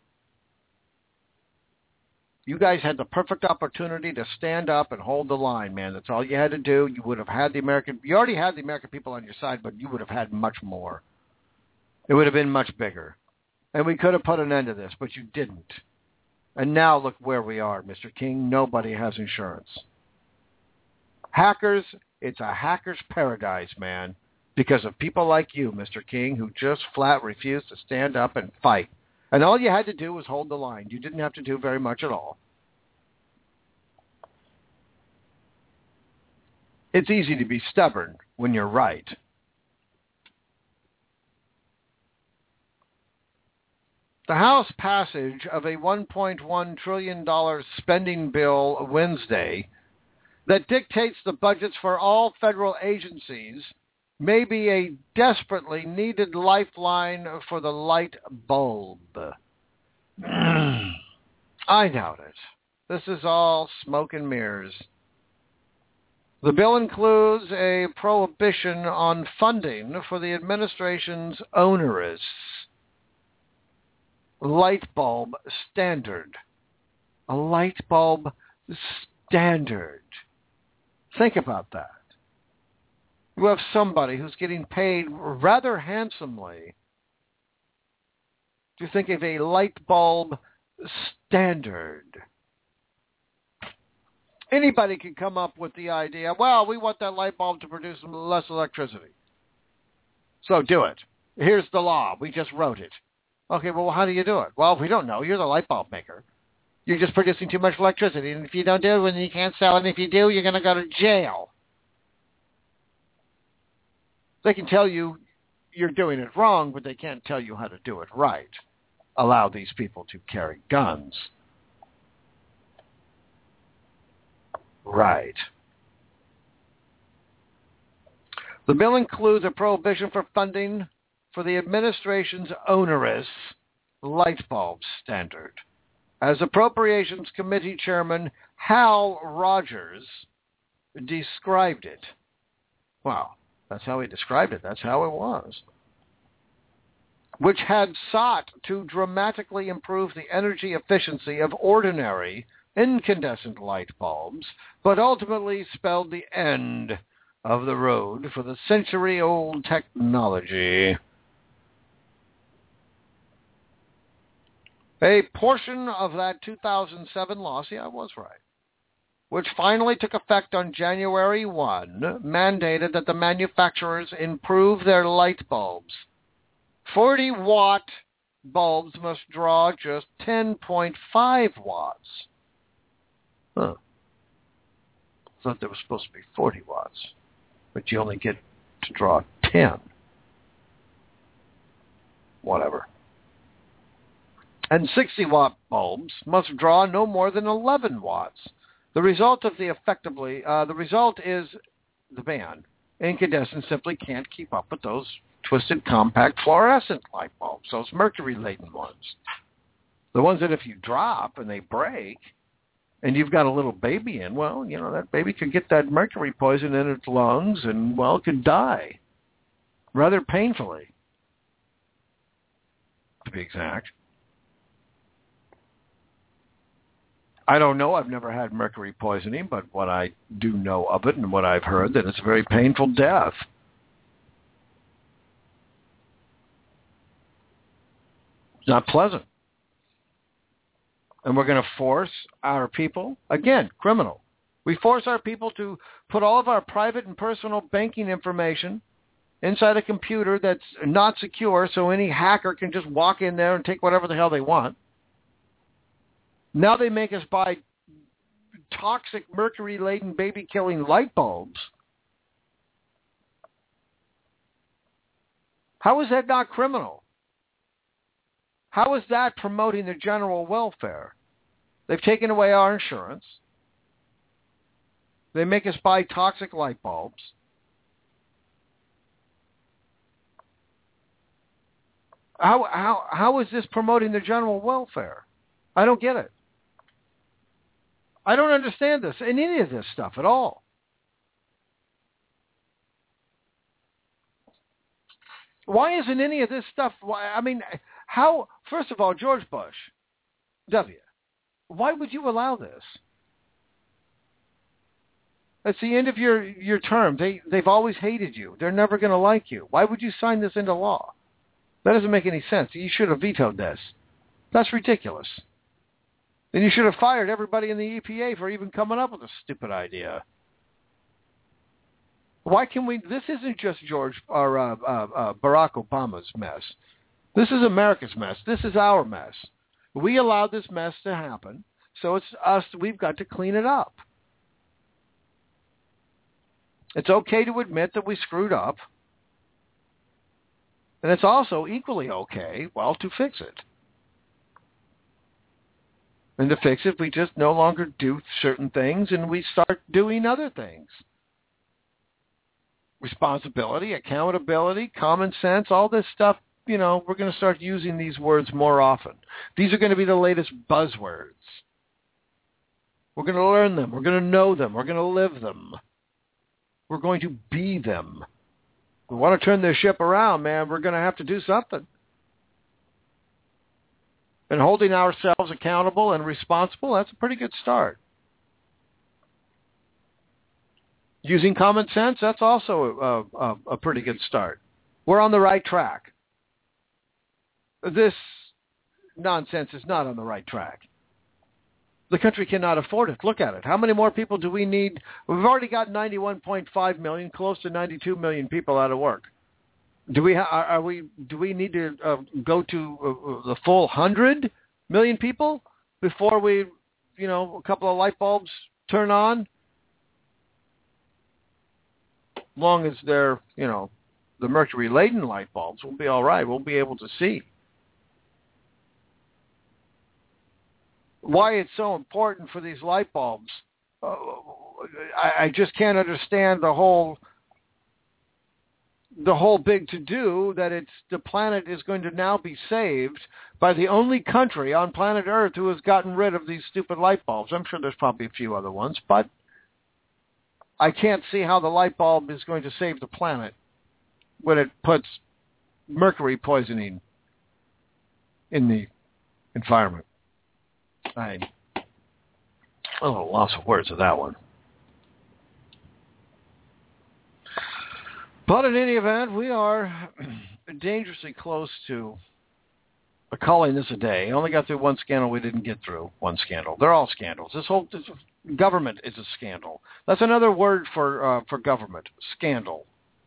Speaker 20: You guys had the perfect opportunity to stand up and hold the line, man. That's all you had to do. You would have had you already had the American people on your side, but you would have had much more. It would have been much bigger. And we could have put an end to this, but you didn't. And now look where we are, Mr. King. Nobody has insurance. Hackers, it's a hacker's paradise, man, because of people like you, Mr. King, who just flat refuse to stand up and fight. And all you had to do was hold the line. You didn't have to do very much at all. It's easy to be stubborn when you're right. The House passage of a $1.1 trillion spending bill Wednesday that dictates the budgets for all federal agencies may be a desperately needed lifeline for the light bulb. I doubt it. This is all smoke and mirrors. The bill includes a prohibition on funding for the administration's onerous light bulb standard. A light bulb standard. Think about that. You have somebody who's getting paid rather handsomely to think of a light bulb standard. Anybody can come up with the idea, well, we want that light bulb to produce less electricity. So do it. Here's the law. We just wrote it. Okay, well, how do you do it? Well, we don't know. You're the light bulb maker. You're just producing too much electricity. And if you don't do it, then you can't sell it. And if you do, you're going to go to jail. They can tell you you're doing it wrong, but they can't tell you how to do it right. allow these people to carry guns. Right. The bill includes a prohibition for funding for the administration's onerous light bulb standard. As Appropriations Committee Chairman Hal Rogers described it. Wow, that's how he described it. That's how it was. Which had sought to dramatically improve the energy efficiency of ordinary incandescent light bulbs, but ultimately spelled the end of the road for the century-old technology. A portion of that 2007 law, see, I was right, which finally took effect on January 1, mandated that the manufacturers improve their light bulbs. 40-watt bulbs must draw just 10.5 watts. Huh. I thought there was supposed to be 40 watts, but you only get to draw 10. Whatever. And 60-watt bulbs must draw no more than 11 watts. The result is the ban. Incandescent simply can't keep up with those twisted compact fluorescent light bulbs, those mercury-laden ones. The ones that if you drop and they break and you've got a little baby in, well, you know, that baby could get that mercury poison in its lungs and, well, could die rather painfully, to be exact. I don't know. I've never had mercury poisoning, but what I do know of it and what I've heard, that it's a very painful death. It's not pleasant. And we're going to force our people, again, criminal. We force our people to put all of our private and personal banking information inside a computer that's not secure so any hacker can just walk in there and take whatever the hell they want. Now they make us buy toxic mercury-laden baby-killing light bulbs. How is that not criminal? How is that promoting the general welfare? They've taken away our insurance. They make us buy toxic light bulbs. How is this promoting the general welfare? I don't get it. I don't understand this, in any of this stuff at all. Why isn't any of this stuff, I mean, how, first of all, George Bush, W., why would you allow this? It's the end of your term. They've always hated you. They're never going to like you. Why would you sign this into law? That doesn't make any sense. You should have vetoed this. That's ridiculous. Then you should have fired everybody in the EPA for even coming up with a stupid idea. Why can we? This isn't just Barack Obama's mess. This is America's mess. This is our mess. We allowed this mess to happen, so it's us. We've got to clean it up. It's okay to admit that we screwed up, and it's also equally okay, well, to fix it. And to fix it, we just no longer do certain things and we start doing other things. Responsibility, accountability, common sense, all this stuff, you know, we're going to start using these words more often. These are going to be the latest buzzwords. We're going to learn them. We're going to know them. We're going to live them. We're going to be them. We want to turn this ship around, man. We're going to have to do something. And holding ourselves accountable and responsible, that's a pretty good start. Using common sense, that's also a pretty good start. We're on the right track. This nonsense is not on the right track. The country cannot afford it. Look at it. How many more people do we need? We've already got 91.5 million, close to 92 million people out of work. Do we need to go to the full 100 million people before we, you know, a couple of light bulbs turn on? As long as they're, you know, the mercury-laden light bulbs, we'll be all right. We'll be able to see. why it's so important for these light bulbs. I just can't understand the whole big to-do that the planet is going to now be saved by the only country on planet Earth who has gotten rid of these stupid light bulbs. I'm sure there's probably a few other ones, but I can't see how the light bulb is going to save the planet when it puts mercury poisoning in the environment. I'm a little lost of words of that one. But in any event, we are dangerously close to calling this a day. I only got through one scandal we didn't get through. One scandal. They're all scandals. This government is a scandal. That's another word for government. Scandal.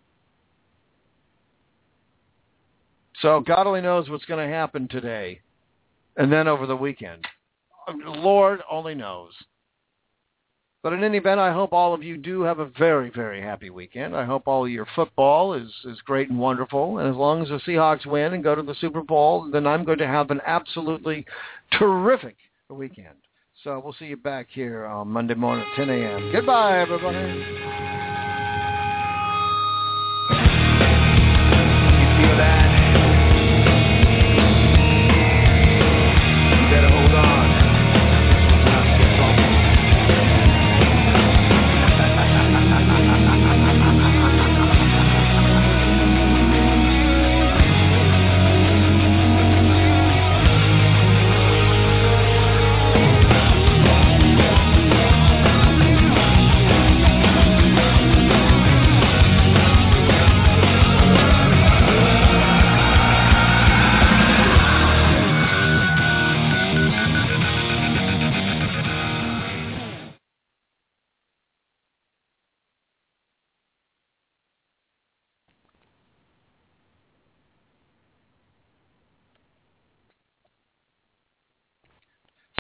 Speaker 20: So God only knows what's going to happen today and then over the weekend. Lord only knows. But in any event, I hope all of you do have a very, very happy weekend. I hope all of your football is great and wonderful. And as long as the Seahawks win and go to the Super Bowl, then I'm going to have an absolutely terrific weekend. So we'll see you back here on Monday morning at 10 a.m. Goodbye, everybody.